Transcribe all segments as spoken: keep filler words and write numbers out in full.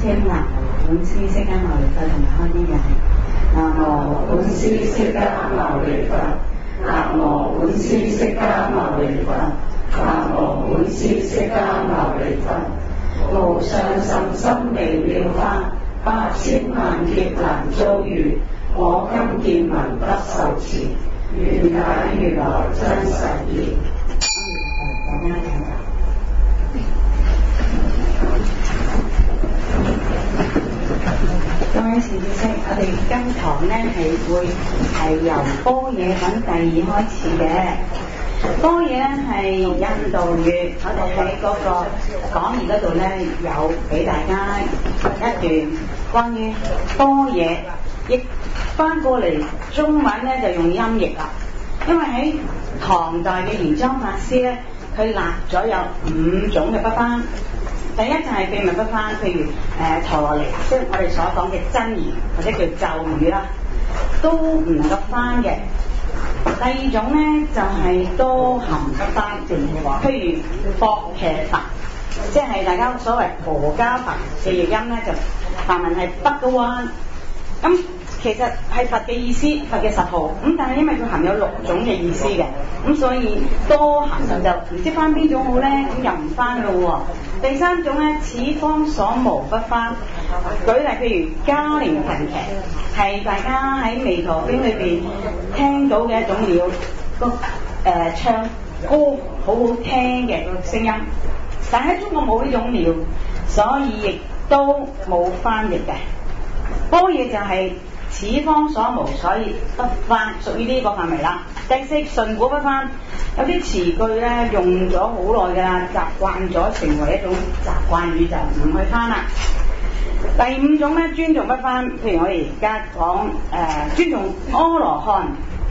稱南無本師釋迦牟尼佛同埋開啲嘅南無本師釋迦牟尼佛，南無本師釋迦牟尼佛，南無本師釋迦牟尼佛，無上甚深微妙法，百千萬劫難遭遇，我今見聞不受持，願解如來真實義。大家聽到。各位善知識，我哋今堂咧係會係由般若品第二開始嘅。般若咧係印度語，我哋喺嗰個講義嗰度咧有俾大家一段關於般若，譯翻過嚟中文咧就用音譯啦。因為喺唐代嘅玄奘法師咧，佢立咗有五種嘅筆翻。第一就係秘密筆翻，譬如誒陀羅尼，即係我哋所講嘅真言或者叫咒語啦，都唔能夠翻嘅。第二種咧就係、是、多含筆翻，譬如薄伽佛，即係大家所謂婆家佛嘅譯音咧，就梵文係北個彎。咁其實係佛嘅意思，佛嘅十號。咁但係因為佢含有六種嘅意思嘅，咁所以多含就唔知翻邊種好咧，咁又唔翻咯喎。第三種咧，此方所無不翻。舉例譬如嘉陵頻伽，係大家喺彌陀經裏邊聽到嘅一種鳥，個誒、呃、唱歌好好聽嘅個聲音，但係喺中國冇呢種鳥，所以亦都冇翻譯嘅。般若就係此方所無，所以不翻，屬於呢個範圍啦。第四順古不翻，有啲詞句咧用咗好耐㗎啦，習慣咗成為一種習慣語，就唔去翻啦。第五種咧尊重不翻，譬如我哋而家講誒尊重阿羅漢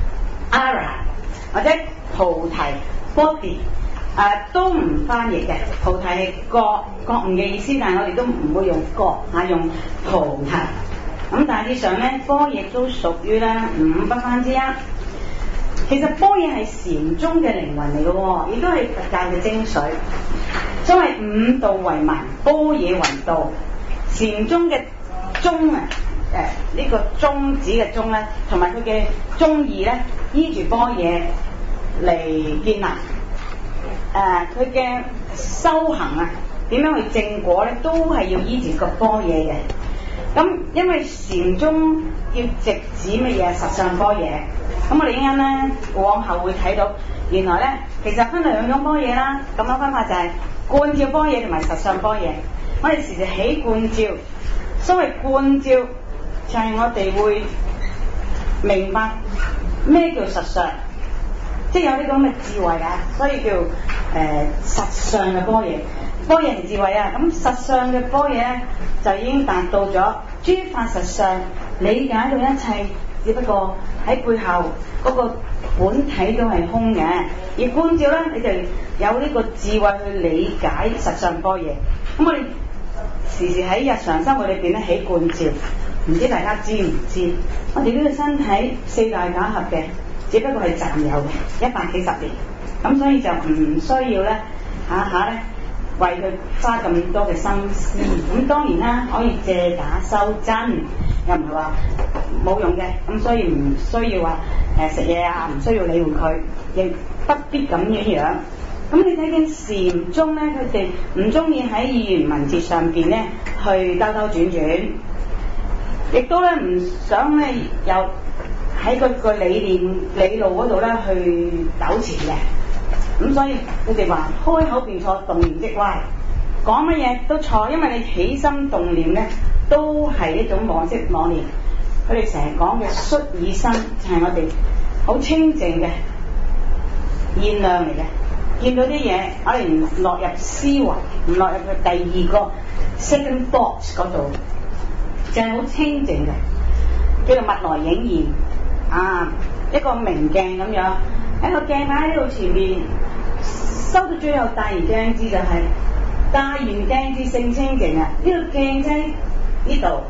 Ara 或者菩提 Bodhi 誒都唔翻譯嘅。菩提係覺覺悟嘅意思，但係我哋都唔會用覺嚇，用菩提。咁大致上咧，般若都屬於咧五不翻之一。其實般若係禪宗嘅靈魂嚟嘅喎，亦都係佛教嘅精髓。所謂五道為文，般若為道。禪宗嘅宗啊，誒、呃、呢、這個宗旨嘅宗咧，同埋佢嘅宗義咧，依住般若嚟建立。誒佢嘅修行啊，點樣去正果咧，都係要依住個般若嘅。咁因為禪宗要直指乜嘢？實相般若。咁我哋一陣咧往後會睇到，原來咧其實分兩種般若啦。咁樣分法就係觀照般若同埋實相般若。我哋時時起觀照，所謂觀照就係我哋會明白咩叫實相，即係有呢個咁嘅智慧啊，所以叫誒、呃、實相嘅般若。般若係智慧啊，咁實相嘅般若咧就已經達到咗諸法實相，理解到一切，只不過喺背後嗰個本體都係空嘅。而觀照咧，你就有呢個智慧去理解實相般若。咁我哋時時喺日常生活裏邊咧起觀照，唔知大家知唔知？我哋呢個身體四大假合嘅，只不過係暫有嘅一百幾十年，咁所以就唔需要咧下下咧。為佢花咁多嘅心思，咁當然啦，可以借假修真，又唔係話冇用嘅，咁所以唔需要話誒食嘢啊，唔需要理會佢，亦不必咁樣樣。咁你睇見禪宗咧，佢哋唔中意喺語言文字上邊咧去兜兜轉轉，亦都咧唔想咧又喺佢個理念理路嗰度咧去糾纏嘅。咁所以佢哋話開口便錯，動念即歪，講乜嘢都錯，因為你起心動念咧都係一種妄識妄念。佢哋成日講嘅率爾心就係我哋好清淨嘅現量嚟嘅，見到啲嘢我哋唔落入思維，唔落入去第二個 second thought 嗰度，就係好清淨嘅，叫做物來影現啊，一個明鏡咁樣，喺個鏡擺喺呢度前面。收到最後大圓鏡智就係、是、大圓鏡智性清淨啊！呢、這個鏡啫呢度，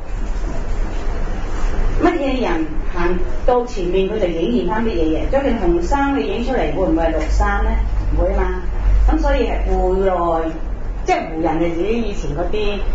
乜嘢人行到前面佢就影現翻乜嘢嘢？將件紅衫你影出嚟，會唔會係綠衫咧？唔會嘛。咁所以係湖內，即係湖人哋自己以前嗰啲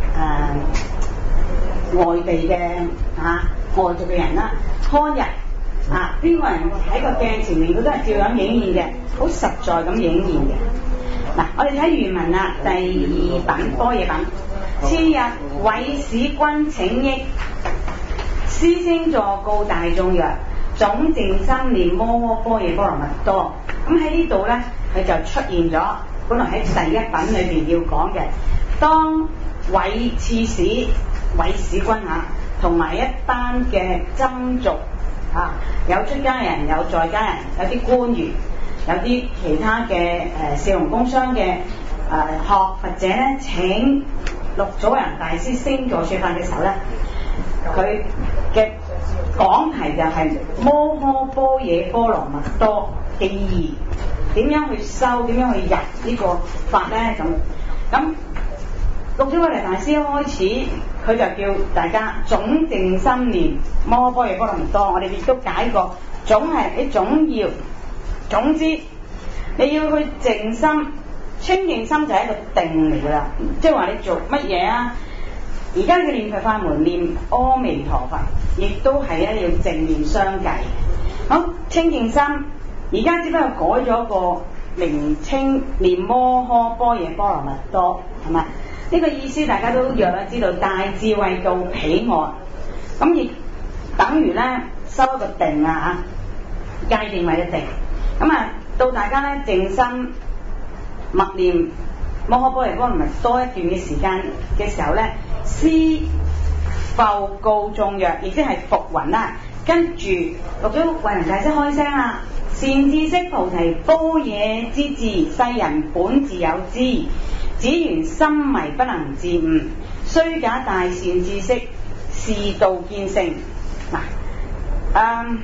呃、外地嘅啊外族嘅人啦，看日啊邊個人喺個鏡前面，佢都係照樣影現嘅，好實在咁影現嘅。嗱、啊，我哋睇原文啦，第二品般若品。次日，韋使君請益，師聲座告大眾曰：總淨心念摩訶般若波羅蜜多。咁喺呢度咧，佢就出現咗，本來喺第一品裏邊要講嘅。當韋刺史、韋使君嚇，同埋一班嘅僧俗嚇，有出家人，有在家人，有啲官員，有啲其他嘅誒士農工商嘅誒、呃、學佛者咧，請六祖慧能大師升座說法嘅時候咧，佢嘅講題就係摩訶般若波羅蜜多嘅意義，點樣去修，點樣去入呢個法咧？咁咁六祖慧能大師一開始佢就叫大家總淨心念摩訶般若波羅蜜多。我哋亦都解過，總係你總要總之你要去靜心。清淨心就係一個定嚟噶啦，即係話你做乜嘢啊？而家嘅念佛法門念阿彌陀佛，亦都係咧要正念相繼。好，清淨心而家只不過改咗個名稱，念摩訶般若波羅蜜多，係咪？呢、這個意思大家都約啦，知道大智慧到彼岸，咁亦等於咧收一個定啊嚇，界定為一定。咁啊，到大家咧靜心默念摩訶般若波羅蜜多一段嘅時間嘅時候咧，師復告眾曰，亦即係復云啦。跟住六祖慧能大師開聲啦：善知識菩提般若之智，世人本自有之，只緣心迷不能自悟。雖假大善知識，是道見性。嗱、嗯，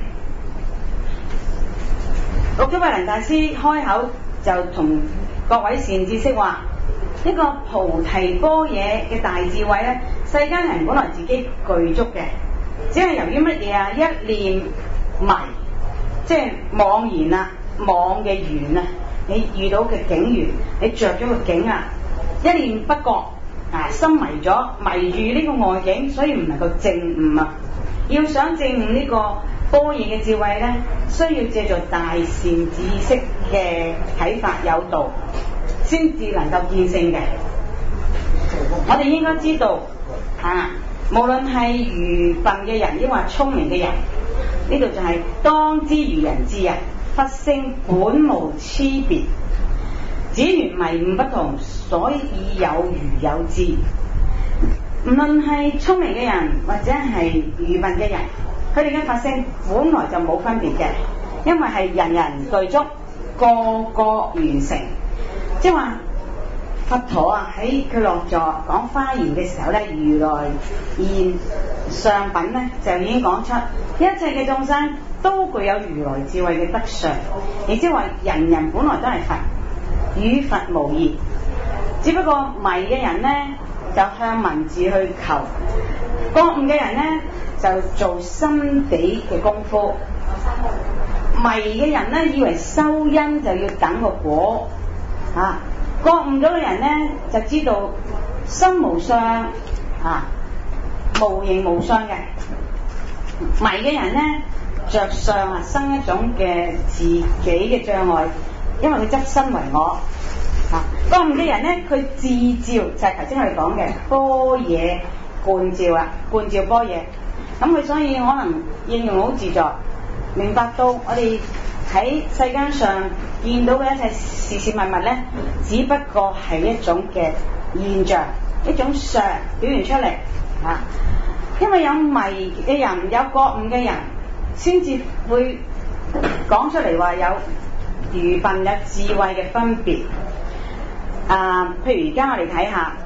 六祖慧能大師開口就同各位善知識話：呢個菩提般若嘅大智慧咧，世間人本來自己具足嘅，只係由於乜嘢啊？一念迷，即係妄言啊，妄嘅緣啊，你遇到嘅境緣，你着咗個境啊，一念不覺啊，心迷咗，迷住呢個外境，所以唔能夠證悟啊。要想證悟呢個般若嘅智慧咧，需要借助大善知識嘅啟發誘導，先至能夠見性嘅。我哋應該知道啊，無論係愚笨嘅人，抑或聰明嘅人，呢度就係當知愚人智啊，佛性本無差別，只緣迷悟不同，所以有愚有智。無論係聰明嘅人或者係愚笨嘅人，佢哋嘅佛性本來就冇分別嘅，因為係人人具足，個個完成。即係話佛陀啊，喺佢落座講華嚴嘅時候咧，如來現上品咧就已經講出一切嘅眾生都具有如來智慧嘅德相，亦即係話人人本來都係佛，與佛無異。只不過迷嘅人咧就向文字去求，覺悟嘅人咧就做心地嘅功夫。迷嘅人咧以為修因就要等個果啊，覺悟咗嘅人咧就知道心無相啊，無形無相嘅。迷嘅人咧着相啊，生一種嘅自己嘅障礙，因為佢執身為我啊。覺悟嘅人咧佢自照，就係頭先我哋講嘅般若觀照啊，觀照般若，咁佢所以可能應用好自在，明白到我哋喺世間上見到嘅一切事事物物咧，只不過係一種嘅現象，一種相表現出嚟啊。因為有迷嘅人，有覺悟嘅人，先至會講出嚟話有愚笨有智慧嘅分別啊。譬如而家我哋睇下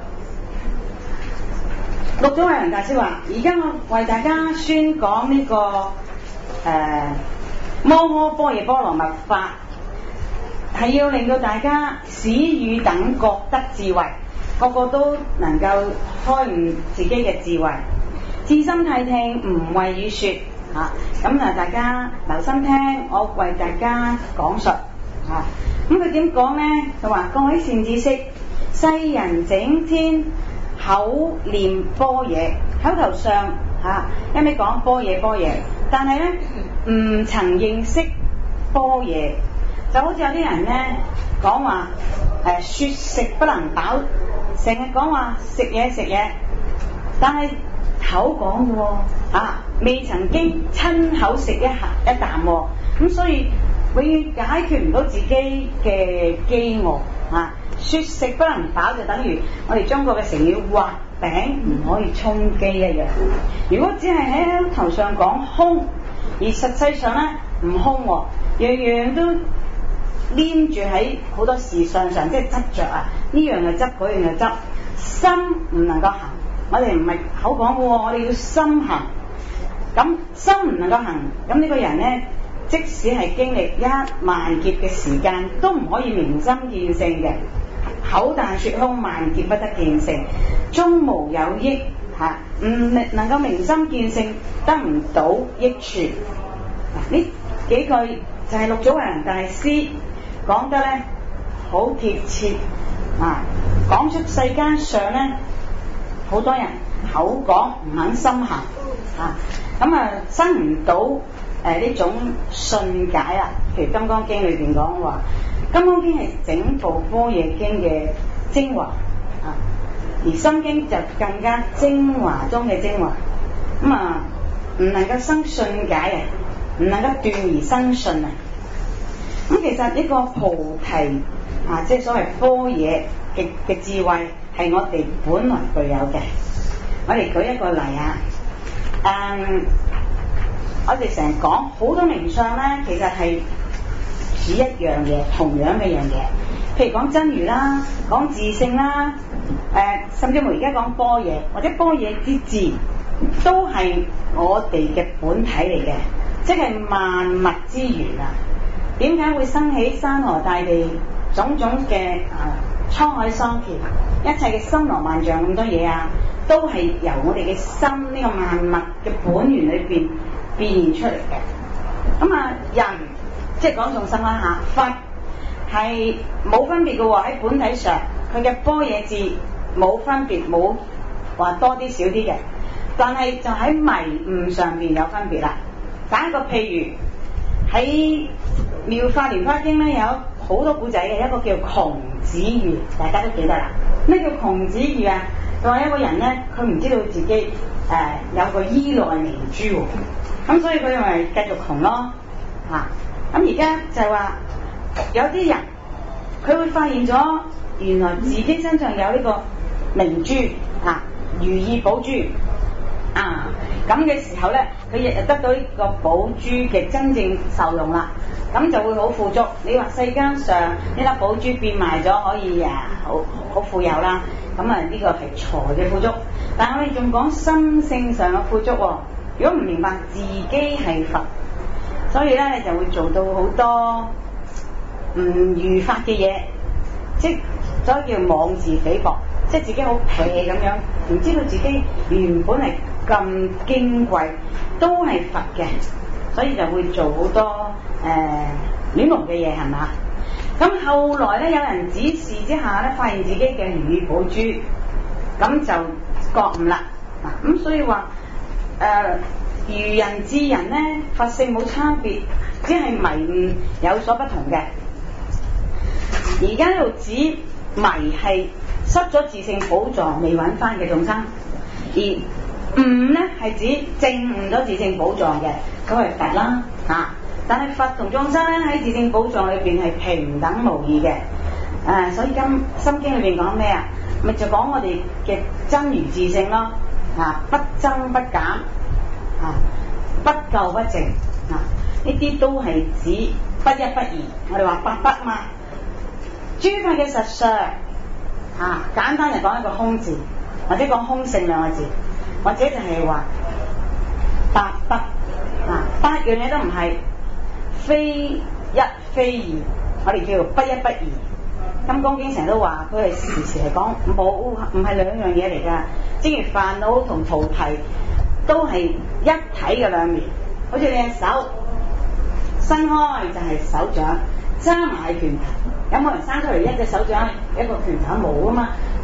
六祖慧能大師話：而家我為大家宣講呢、這個誒。呃摩訶般若波羅蜜法，係要令到大家使汝等覺得智慧，個個都能夠開悟自己嘅智慧。至心諦聽，唔為汝說嚇。咁啊，大家留心聽，我為大家講述嚇。咁佢點講呢？佢話：各位善知識，世人整天口念般若，口頭上嚇一味講般若般若，但係咧唔曾認識般若，就好似有啲人咧講話誒説食不能飽，成日講話食嘢食嘢，但係口講嘅喎啊，未曾經親口食一下一啖喎，咁所以永遠解決唔到自己嘅飢餓啊！説食不能飽就等於我哋中國嘅成語畫餅唔可以充飢一樣。如果只係喺頭上講空，而實際上咧唔空喎，樣樣都黏住喺好多事上上，即係執着啊！呢樣又執，嗰樣又執，心唔能夠行。我哋唔係口講嘅喎，我哋要心行。咁心唔能夠行，咁呢個人咧，即使係經歷一萬劫嘅時間，都唔可以明心見性嘅。口但說空，萬劫不得見性，終無有益嚇，唔能夠明心見性，得唔到益處。呢幾句就係六祖慧能大師講得咧好貼切啊！講出世間上咧，好多人口講唔肯心行啊，咁啊生唔到誒呢種信解啊。譬如《金剛經》裏邊講話，《金剛經》係整部般若經嘅精華啊，而《心經》就更加精華中嘅精華。咁啊，唔能夠生信解啊，唔能夠斷而生信啊。咁其實呢個菩提啊，即係所謂般若嘅嘅智慧，係我哋本來具有嘅。我哋舉一個例啊，誒，我哋成日講好多名相咧，其實係指一樣嘢，同樣嘅樣嘢。譬如講真如啦，講自性啦，誒、呃，甚至乎而家講般若或者般若之智，都係我哋嘅本體嚟嘅，即係萬物之源啊！點解會生起山河大地種種嘅啊滄海桑田，一切嘅森羅萬象咁多嘢啊，都係由我哋嘅心呢、這個萬物嘅本源裏邊變現出嚟嘅。咁啊，人即係講眾生啦嚇，佛係冇分別嘅喎，喺本體上佢嘅般若智冇分別，冇話多啲少啲嘅，但係就喺迷悟上邊有分別啦。打一個譬如喺《妙法蓮華經》咧，有好多古仔嘅，一個叫窮子喻，大家都記得啦。咩叫窮子喻啊？就係一個人咧，佢唔知道自己誒、呃、有個依內明珠喎，咁所以佢咪繼續窮咯嚇。咁而家就係話有啲人佢會發現咗原來自己身上有呢個明珠嚇，如意寶珠啊，咁嘅時候咧，佢日日得到呢個寶珠嘅真正受用啦，咁就會好富足。你話世間上呢粒寶珠變賣咗可以啊，好好富有啦，咁啊呢個係財嘅富足。但係我哋仲講心性上嘅富足喎。如果唔明白自己係佛，所以咧就會做到好多唔如法嘅嘢，即係所以叫妄自菲薄，即係自己好撇咁樣，唔知道自己原本係咁矜貴，都係佛嘅，所以就會做好多誒亂龍嘅嘢，係嘛？咁後來咧有人指示之下咧，發現自己嘅如意寶珠，咁就覺悟啦。嗱，咁所以話誒、呃、愚人智人咧，佛性冇差別，只係迷悟有所不同嘅。而家呢度指迷係失咗自性寶藏未揾翻嘅眾生，而悟咧係指證悟咗自性寶藏嘅，咁係佛啦嚇、啊。但係佛同眾生咧喺自性寶藏裏邊係平等無異嘅。誒、啊，所以今心經裏邊講咩啊？咪就講我哋嘅真如自性咯。啊，不增不減，啊，不垢不淨，啊，呢啲都係指不一不二。我哋話八不嘛，諸法嘅實相，啊，簡單嚟講一個空字，或者講空性兩個字，或者就係話八不，啊，八樣嘢都唔係，非一非二，我哋叫不一不二。金剛經成日都話佢係時時係講冇，唔係兩樣嘢嚟㗎。正如煩惱同菩提都係一體嘅兩面，好似你隻手伸開就係手掌，揸埋係拳頭。有冇人生出嚟一隻手掌一個拳頭冇啊嘛？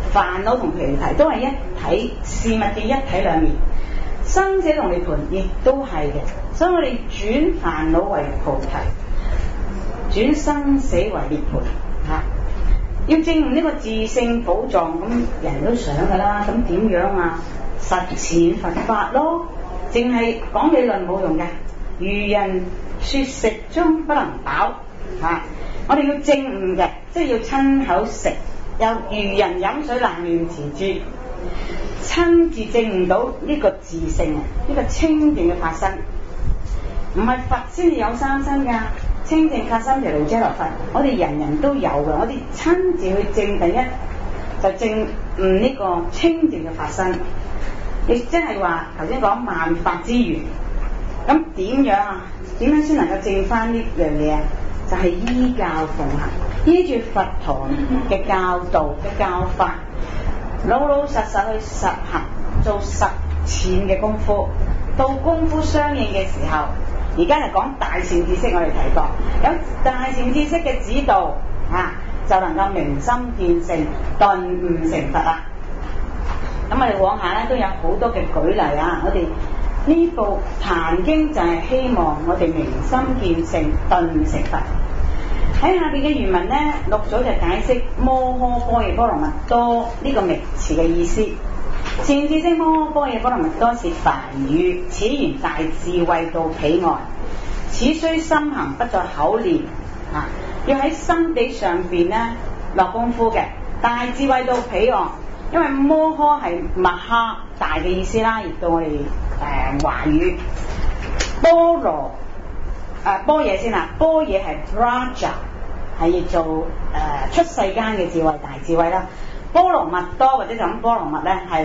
煩惱同菩提都係一體事物嘅一體兩面，生死同涅槃亦都係嘅，所以我哋轉煩惱為菩提，轉生死為涅槃嚇、啊。要證悟呢個自性寶藏，咁人都想噶啦，咁點樣啊？實踐佛法咯，淨係講理論冇用嘅。愚人說食中不能飽嚇、啊，我哋要證悟嘅，即係要親口食。有愚人飲水冷暖自知，親自證悟到呢個自性啊，呢、這個清淨嘅法身，唔係佛先至有三身㗎。清淨法身就嚟遮羅佛，我哋人人都有嘅。我哋親自去證第一，就證悟呢個清淨嘅法身，亦即係話頭先講萬法之源。咁點樣啊？點樣先能夠證翻呢樣嘢啊？就係、是、依教奉行，依住佛陀嘅教導嘅教法，老老實實去實行，做實踐嘅功夫。到功夫相應嘅時候，而家就講大善知識，我哋提過有大善知識嘅指導啊，就能夠明心見性，頓悟成佛啦。咁我哋往下咧都有好多嘅舉例啊！我哋呢部《壇經》就係希望我哋明心見性，頓悟成佛。喺下邊嘅原文咧，六祖就解釋摩訶般若波羅蜜多呢個名詞嘅意思。善知識摩訶般若波羅蜜多是梵語，此言大智慧到彼岸，此須心行，不在口念啊！要喺心地上邊咧落功夫嘅。大智慧到彼岸，因為摩訶係密哈大嘅意思啦，亦到我哋誒華語波羅誒般若先啊，般若係 Raja， 係譯做誒、呃、出世間嘅智慧，大智慧啦。波羅蜜多或者就咁波羅蜜咧係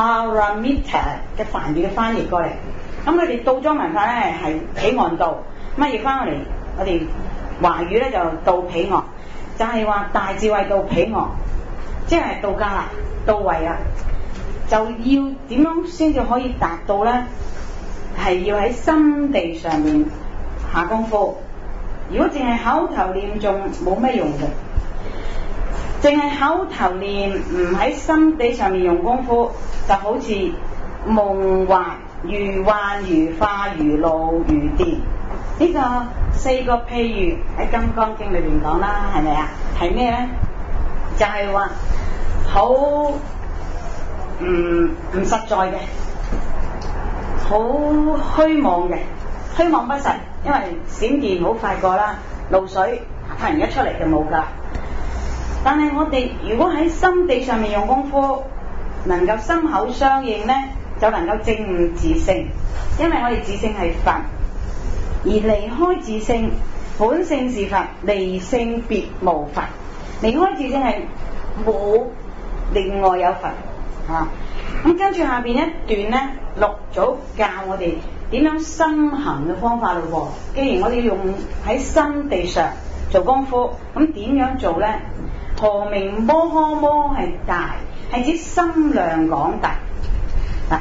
Paramita 嘅梵語嘅翻譯過嚟，咁佢哋倒裝文化咧係彼岸道，咁啊譯翻嚟我哋華語咧就到彼岸，就係、是、話大智慧到彼岸，即係到家啦，到位啦，就要點樣先至可以達到咧？係要喺心地上面下功夫。如果淨係口頭念仲冇咩用嘅。淨係口頭念，唔喺心地上面用功夫，就好似夢幻如幻如化如露如電。呢、這個四個譬喻喺《金剛經》裏邊講啦，係咪啊？係咩咧？就係話好唔唔實在嘅，好虛妄嘅，虛妄不實，因為閃電好快過啦，露水突然一出嚟就冇噶。但係我哋如果喺心地上面用功夫，能夠心口相應呢，就能夠證悟自性。因為我哋自性係佛，而離開自性，本性是佛，離性別無佛。離開自性係冇另外有佛啊。咁跟住下邊一段呢，六祖教我哋點樣心行嘅方法咯。既然我哋用喺心地上做功夫，咁點樣做呢？何名摩訶？摩係大，係指心量廣大。嗱，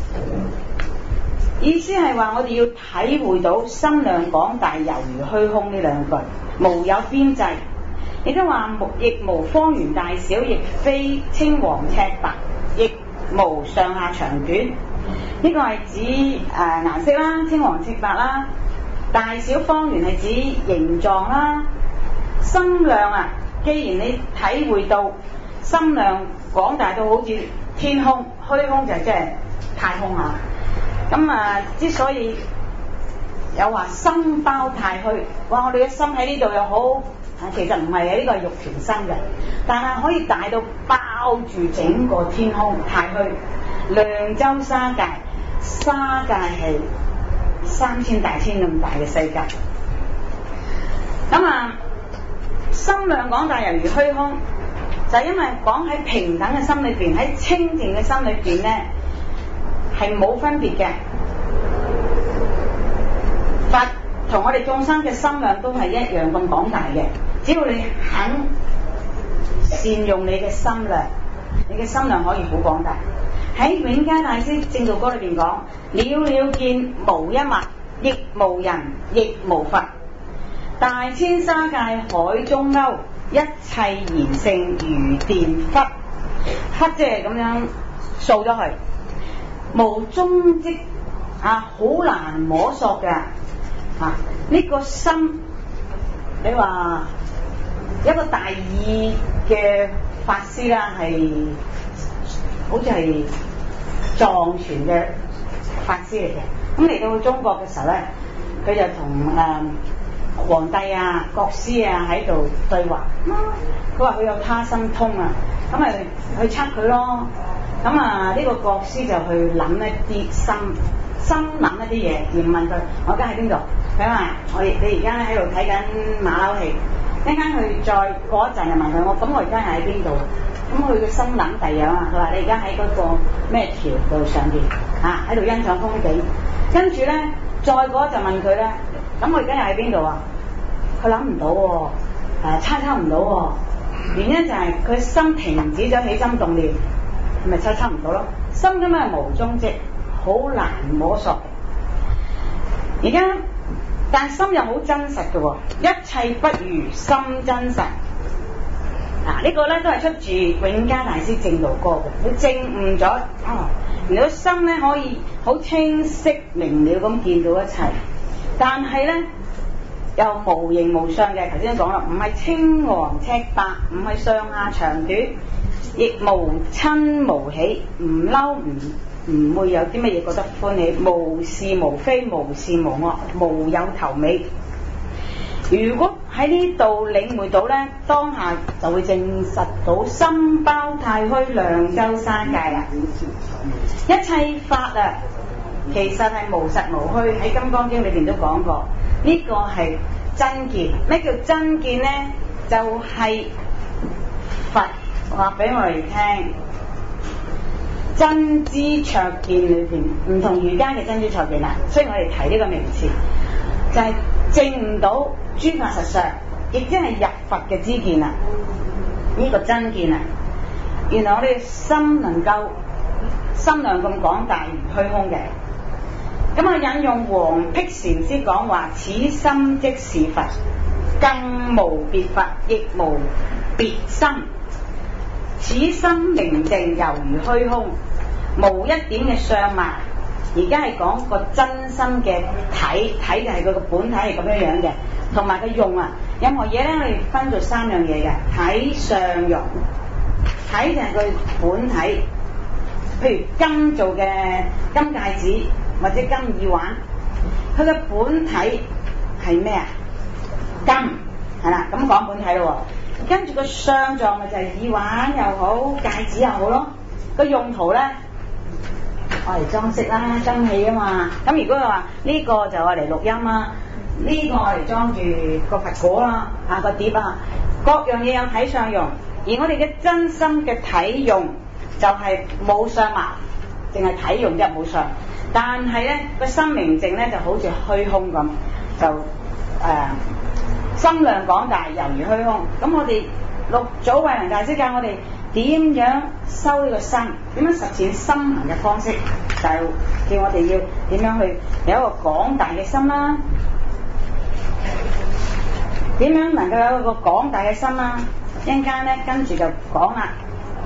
意思係話我哋要體會到心量廣大，猶如虛空呢兩句，無有邊際。亦都話亦無方圓大小，亦非青黃赤白，亦無上下長短。呢、這個係指誒顏、呃、色啦，青黃赤白啦，大小方圓係指形狀啦，心量啊。既然你體會到心量廣大到好似天空，虛空就即係太空啊！咁啊，之所以有話心包太虛，哇！我哋嘅心喺呢度又好，其實唔係喺呢個肉團心嘅，但係可以大到包住整個天空太虛。量周沙界，沙界係三千大千咁大嘅世界，咁啊。心量廣大猶如虛空，就係、是、因為講喺平等嘅心裏邊，喺清淨嘅心裏邊咧，係冇分別嘅。佛同我哋眾生嘅心量都係一樣咁廣大嘅，只要你肯善用你嘅心量，你嘅心量可以好廣大。喺永嘉大師證道歌裏邊講：了了見無一物，亦無人，亦無佛。大千沙界海中歐，一切賢聖如電忽。 黑即係咁樣掃咗去，無蹤跡啊，好難摸索嘅啊！呢、這個心，你話一個大意嘅法師啦，係好似係藏傳嘅法師嚟嘅。咁嚟到中國嘅時候咧，佢就同誒、呃、皇帝啊、國師啊喺度對話。佢話佢有他心通啊，咁咪去測佢咯。咁啊，呢、這個國師就去諗一啲心，心諗一啲嘢，而問佢：我而家喺邊度？佢話：我你而家喺度睇緊馬騮戲。一陣間佢再過一陣就問佢：我咁我而家係喺邊度？咁佢嘅心諗第二樣啊。佢話：你而家喺嗰個咩橋道上邊啊？喺度欣賞風景。跟住咧，再過一陣問佢咧：咁我而家又喺邊度啊？佢諗唔到喎，誒猜測唔到喎。原因就係佢心停止咗起心動念，咪猜測唔到咯。心咁樣係無蹤跡，好難摸索。而家但心又好真實嘅喎，一切不如心真實。嗱、這個、呢個咧都係出自永嘉大師證道歌嘅。佢證悟咗，哦，原來心咧可以好清晰明了咁見到一切，但係咧又無形無相嘅。頭先都講啦，唔係青黃赤白，唔係上下長短，亦無親無喜，唔嬲唔唔會有啲乜嘢覺得歡喜，無是無非，無是無我，無有頭尾。如果喺呢度領會到咧，當下就會證實到心包太虛，量周三界啦。一切法啊，其實係無實無虛，喺《金剛經》裏邊都講過，呢、這個係真見。咩叫真見咧？就係、是、佛話俾我哋聽，真知灼見裏邊唔同儒家嘅真知灼見啦。所以我哋提呢個名詞，就係、是、證唔到諸法實相，亦即係入佛嘅知見啊！呢、這個真見啊，原來我哋心能夠心量咁廣大而虛空嘅。咁啊，引用黃辟禪師講話：此心即是佛，更無別佛，亦無別心。此心明淨猶如虛空，無一點嘅相貌。而家係講個真心嘅體，體就係佢個本體係咁樣樣嘅，同埋個用啊。任何嘢咧，我哋分做三樣嘢嘅：體、相、用。體就係佢本體，譬如金做嘅金戒指或者金耳環，佢嘅本體係咩啊？金係啦，咁講本體咯。跟住個相狀咪就係耳環又好，戒指又好咯。個用途咧，愛嚟裝飾啦，金器啊嘛。咁如果佢話呢個就愛嚟錄音啊，呢、這個愛嚟裝住個佛果啦，啊個碟啊，各樣嘢有體相用。而我哋嘅真心嘅體用就係冇相貌，淨係體用啫，冇相。但係咧個心明淨咧就好似虛空咁，就誒、呃、心量廣大猶如虛空。咁我哋六祖慧能大師教我哋點樣修呢個心，點樣實踐心行嘅方式，就係、是、叫我哋要點樣去有一個廣大嘅心啦。點樣能夠有一個廣大嘅心啊？一陣間咧跟住就講啦。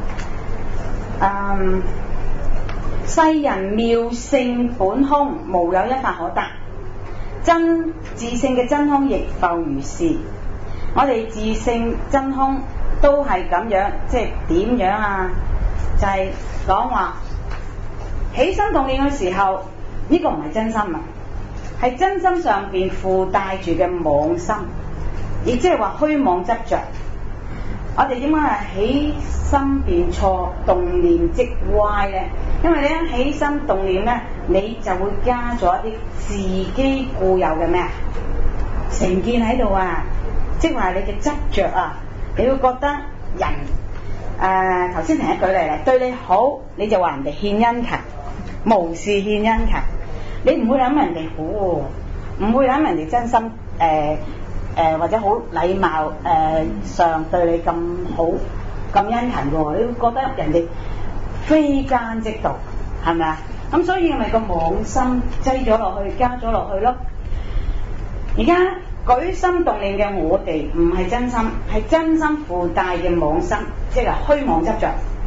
嗯，世人妙性本空，無有一法可得。真自性嘅真空亦復如是。我哋自性真空都係咁樣，即係點樣啊？就係講話起心動念嘅時候，呢、這個唔係真心啊，係真心上邊附帶住嘅妄心，亦即係話虛妄執着。我哋點解係起心變錯，動念即歪咧？因為你一起心動念咧，你就會加咗一啲自己固有嘅咩啊成見喺度啊，即係話你嘅執着啊，你會覺得人誒頭先提一舉例嚟，對你好你就話人哋獻殷勤，無事獻殷勤，你唔會諗人哋好喎，唔會諗人哋真心誒。呃誒、呃、或者好禮貌誒、呃、上對你咁好咁殷勤嘅喎，你會覺得人哋非奸即盜，係咪啊？咁所以咪個妄心擠咗落去，加咗落去咯。而家舉心動念嘅我哋唔係真心，係真心附帶嘅妄心，即係虛妄執着。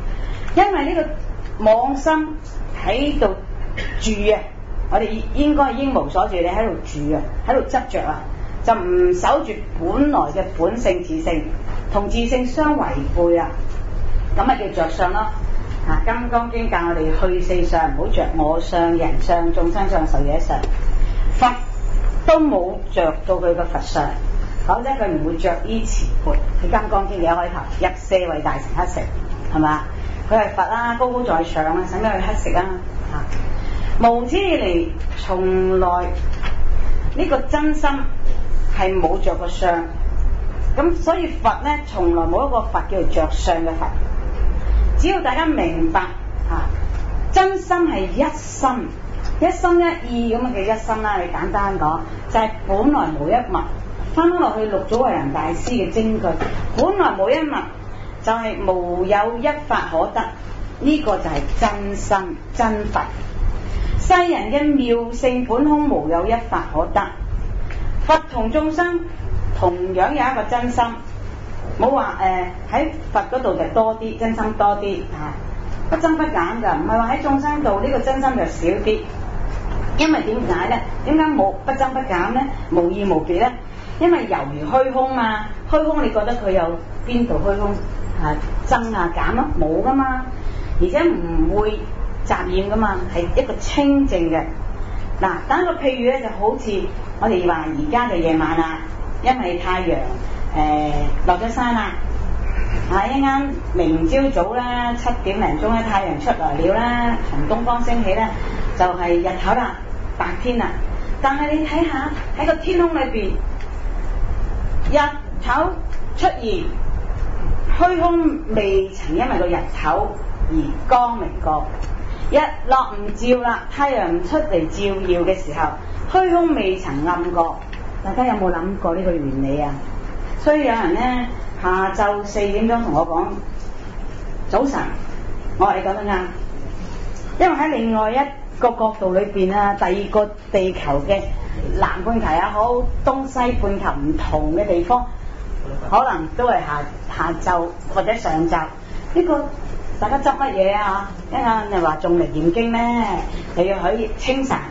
因為呢個妄心喺度住啊，我哋應該係應無所住，你喺度住啊，喺度執着啊，就唔守住本來嘅本性自性，同自性相違背啊，咁咪叫着相咯。啊，《金剛經》教我哋去四相，唔好着我相、人相、眾生相、受者相。佛都冇着到佢嘅佛相，否則佢唔會着衣持缽。佢《金剛經》嘅一開頭，入舍為大乘乞食，係嘛？佢係佛啦，高高在上啊，使咩去乞食啊？啊，無始以嚟，從來呢個真心係冇着過相，咁所以佛咧，從來冇一個佛叫做着相嘅佛。只要大家明白啊，真心係一心，一心一意咁嘅一心啦。你簡單講，就係、是、本來無一物。翻翻落去六祖慧能大師嘅精句，本來無一物，就係、是、無有一法可得。呢、這個就係真心真佛。世人嘅妙性本空，無有一法可得。佛同眾生同樣有一個真心。冇話誒喺佛嗰度就多啲真心多啲啊，不增不減㗎，唔係話喺眾生度呢個真心就少啲。因為點解咧？點解冇不增不減咧？無異無別咧？因為猶如虛空嘛，虛空你覺得佢有邊度虛空啊增啊減啊冇㗎嘛，而且唔會雜染㗎嘛，係一個清淨嘅。嗱、啊，打個譬如咧，就好似我哋話而家嘅夜晚啊，因為太陽。誒落咗山啦，啊一啱明朝早啦，七點零鐘咧，太陽出來了啦，從東方升起咧，就係、是、日頭啦，白天啦。但係你睇下喺個天空裏邊，日頭出現，虛空未曾因為個日頭而光明過，日落唔照啦，太陽唔出嚟照耀嘅時候，虛空未曾暗過。大家有冇諗過呢個原理啊？所以有人咧下晝四點鐘同我講早晨，我話你講得啱，因為喺另外一個角度裏邊啊，第二個地球嘅南半球也好，東西半球唔同嘅地方，可能都係下下晝或者上晝。呢、這個大家執乜嘢啊？一陣你話仲嚟念經咩？你要可以清晨，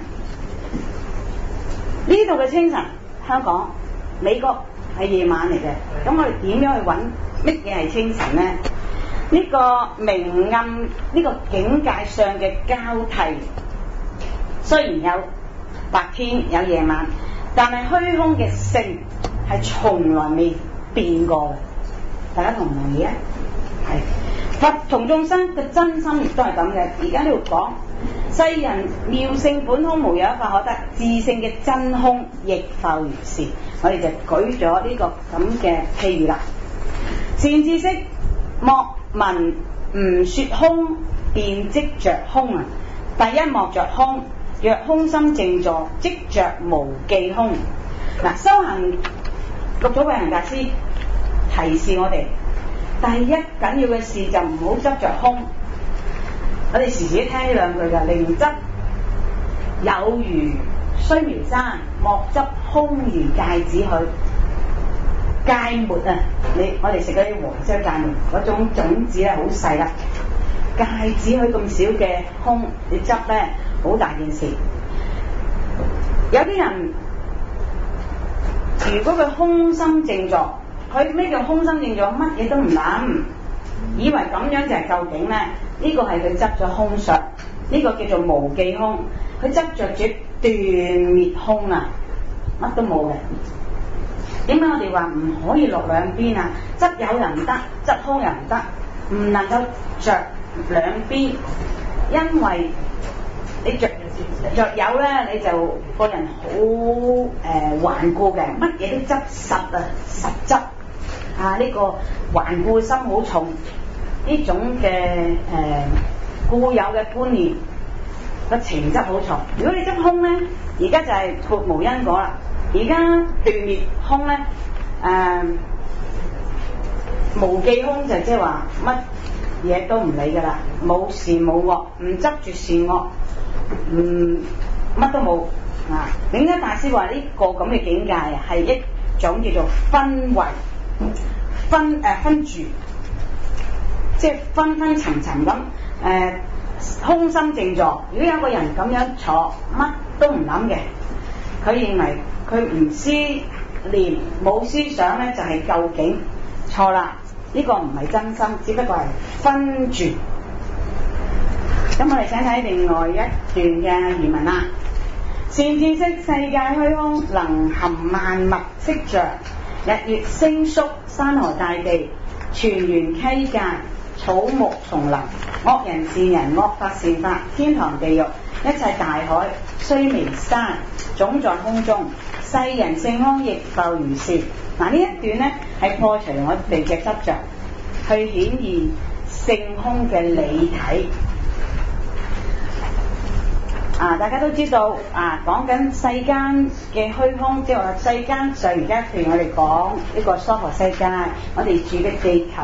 呢度嘅清晨，香港、美國。係夜晚嚟嘅，咁我哋點樣去揾乜嘢係清晨呢？呢、這個明暗呢、這個境界上嘅交替，雖然有白天有夜晚，但係虛空嘅性係從來未變過嘅。大家同唔同意啊？係佛同眾生嘅真心亦都係咁嘅。而家呢度講世人妙性本空，無有一法可得，自性嘅真空亦復如是。我哋就舉咗呢個咁嘅譬如啦。善知識，莫聞吾說空，便即着空啊！第一莫着空，若空心靜坐，即着無記空。嗱，修行六祖慧能大師提示我哋，第一緊要嘅事就唔好執着空。我哋時時都聽呢兩句㗎，寧執有如須彌山，莫執空如芥子去。芥末啊，你我哋食嗰啲黃色芥末，嗰種種子咧好細啦，芥子去咁少嘅空，你執咧好大件事。有啲人如果佢空心靜坐，佢咩叫空心靜坐？乜嘢都唔諗，以為咁樣就係究竟咧？呢、這個係佢執咗空相，呢、這個叫做無記空。佢執着住斷滅空啊，乜都冇嘅。點解我哋話唔可以落兩邊啊？執有又唔得，執空又唔得，唔能夠着兩邊，因為你着着有咧，你就個人好誒頑固嘅，乜嘢都執實啊，實執啊，呢、這個頑固心好重，呢種嘅誒、呃、固有嘅觀念個情執好重。如果你執空咧，而家就係撥無因果啦。而家斷滅空咧，誒、呃、無記空就即係話乜嘢都唔理噶啦，冇善冇惡，唔執住善惡，唔乜都冇啊！點解大師話呢個咁嘅境界啊，係一種叫做分為分誒、呃、分住即係昏昏沉沉咁誒空心靜坐。如果有個人咁樣坐，乜都唔諗嘅，佢認為佢唔思念冇思想咧，就係究竟錯啦。呢、這個唔係真心，只不過係分住。咁我哋請睇另外一段嘅原文啦。善知識，世界虛空，能含萬物色像，日月星宿，山河大地，泉源溪澗，草木叢林，惡人善人，惡法善法，天堂地獄，一切大海，須彌山，總在空中。世人性空，亦復如是。嗱，呢一段呢係破除我哋嘅執着，去顯現性空嘅理體。啊！大家都知道啊，講緊世間嘅虛空，即係話世間上而家譬如我哋講呢個娑婆世界，我哋住嘅地球，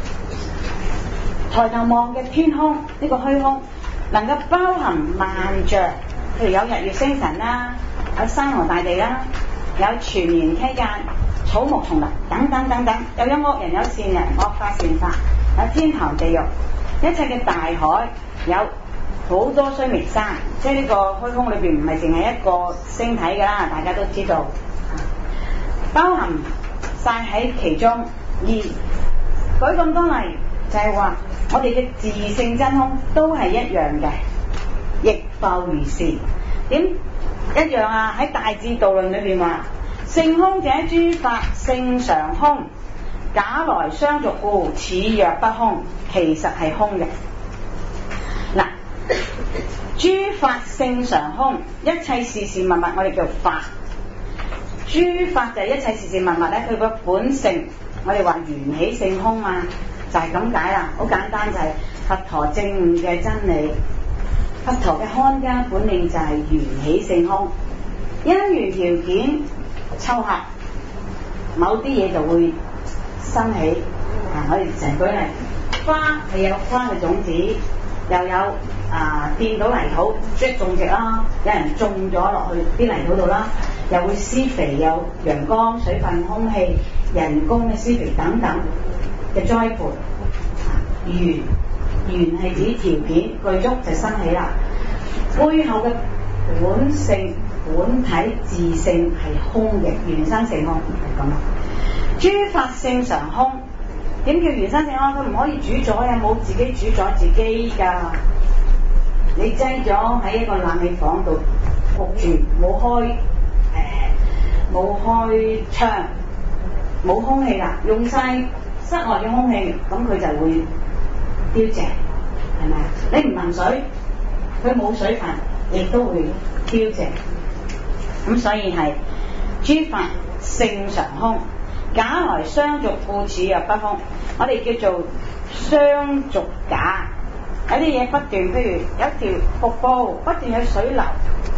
抬頭望嘅天空，呢、這個虛空能夠包含萬象，譬如有日月星辰啦，有山河大地啦，有泉源溪澗、草木叢林等等等等，又有惡人有善人，惡法善法，有天堂地獄，一切嘅大海有。好多須彌山，即係呢個虛空裏邊唔係淨係一個星體㗎啦，大家都知道，包含晒喺其中。而舉咁多例，就係話我哋嘅自性真空都係一樣嘅，亦復如是。點一樣啊？喺大智度論裏邊話，性空者，諸法性常空，假來相續故，似若不空，其實係空嘅。嗱。諸法性常空，一切事事物物我哋叫法。諸法就係一切事事物物咧，佢個本性，我哋話緣起性空嘛，就係咁解啦。好簡單，就係佛陀證悟嘅真理。佛陀嘅看家本領就係緣起性空，因緣條件湊合，某啲嘢就會生起。啊，我哋成句係花係有花嘅種子，又有。啊！掂到泥土即係種植啦，有人種咗落去啲泥土度啦，又會施肥，有陽光、水分、空氣、人工嘅施肥等等嘅栽培。緣緣係指條件具足就生起啦，背後嘅本性本體自性係空嘅，緣生性空係咁啦。諸法性常空，點叫緣生性空？佢唔可以主宰啊，冇自己主宰自己㗎。你擠咗喺一個冷氣房度焗住，冇開誒冇開窗，冇空氣啦，用晒室外嘅空氣，咁佢就會凋謝，係咪？你唔淋水，佢冇水分，亦都會凋謝。咁所以係諸法性常空，假來相續故，似若不空。我哋叫做相續假。有啲嘢不斷，譬如有一條瀑布不斷有水流，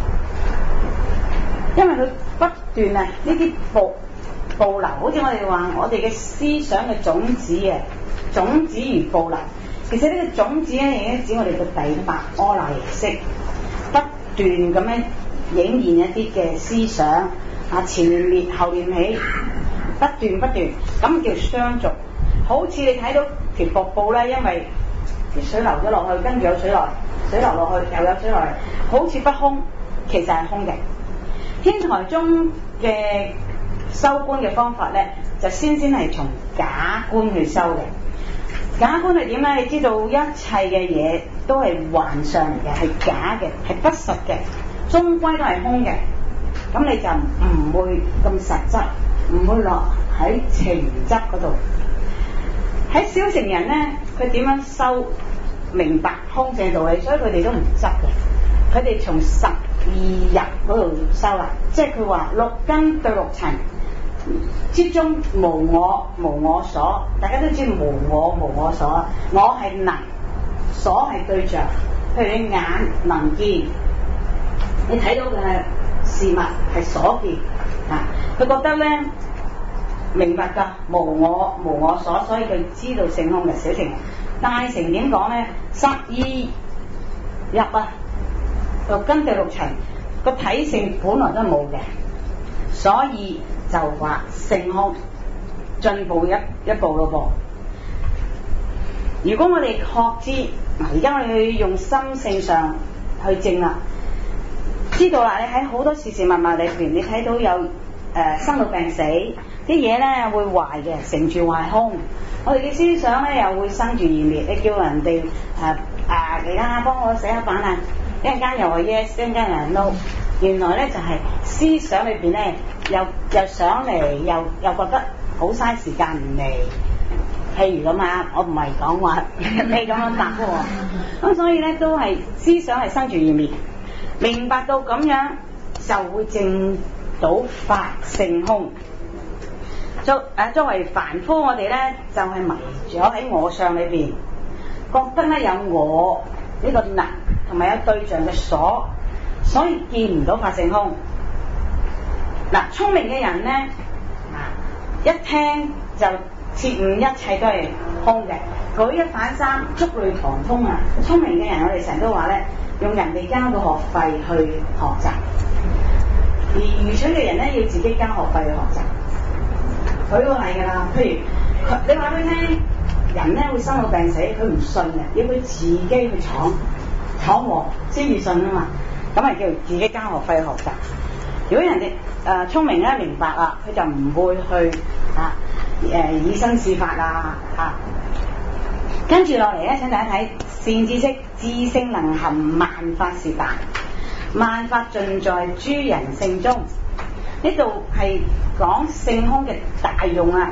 因為佢不斷啊呢啲瀑布流，好似我哋話我哋嘅思想嘅種子啊，種子如瀑流。其實呢個種子咧，亦都指我哋嘅第八阿賴耶識，不斷咁樣影現一啲嘅思想啊，前面滅後面起，不斷不斷，咁叫相續。好似你睇到條瀑布咧，因為啲水流咗落去，跟住有水來，水流落去又有水來，好似不空，其實係空嘅。天台中嘅修觀嘅方法咧，就先先係從假觀去修嘅。假觀係點咧？你知道一切嘅嘢都係幻象嚟嘅，係假嘅，係不實嘅，終歸都係空嘅。咁你就唔會咁實質，唔會落喺情執嗰度。喺小乘人咧，佢點樣修明白空性道理？所以佢哋都唔執嘅，佢哋從十二入嗰度修啦。即係佢話六根對六塵之中無我無我所，大家都知無我無我所，我係能，所係對象。譬如你眼能見，你睇到嘅事物係所見啊，佢覺得咧。明白㗎，無我無我所，所以佢知道性空嘅。小乘大乘點講咧？十二入啊，六根對六塵個體性本來都冇嘅，所以就話性空進步一一步咯噃。 如果我哋確知，嗱而家我哋去用心性上去證啦，知道啦，你喺好多事事物物裏邊，你睇到有誒、呃、生老病死啲嘢咧會壞嘅，成住壞空。我哋嘅思想咧又會生住異滅。你叫人哋誒誒嚟啊，幫我洗下版啊，一陣間又話 yes， 一陣間又 no。原來咧就係、是、思想裏邊咧又又想嚟，又又覺得好嘥時間唔嚟。譬如咁啊，我唔係講話你咁樣答喎，咁所以咧都係思想係生住異滅。明白到咁樣就會證到法性空。作誒作為凡夫，我哋咧就係、是、迷咗喺我相裏邊，覺得咧有我呢、這個能同埋有對象嘅所，所以見唔到法性空。嗱，聰明嘅人咧啊，一聽就徹悟一切都係空嘅，舉一反三，觸類旁通啊！聰明嘅人，我哋成日都話咧，用人哋交嘅學費去學習，而愚蠢嘅人咧要自己交學費去學習。舉個例㗎啦，譬如你話俾佢聽，人咧會生老病死，佢唔信嘅，要佢自己去闖闖禍先至信啊嘛。咁係叫自己交學費去學習。如果人哋誒、呃、聰明咧明白啦，佢就唔會去啊誒、呃、以身試法啊嚇。跟住落嚟咧，請大家睇善知識，自性能含萬法是大，萬法盡在諸人性中。呢度係講性空嘅大用啊！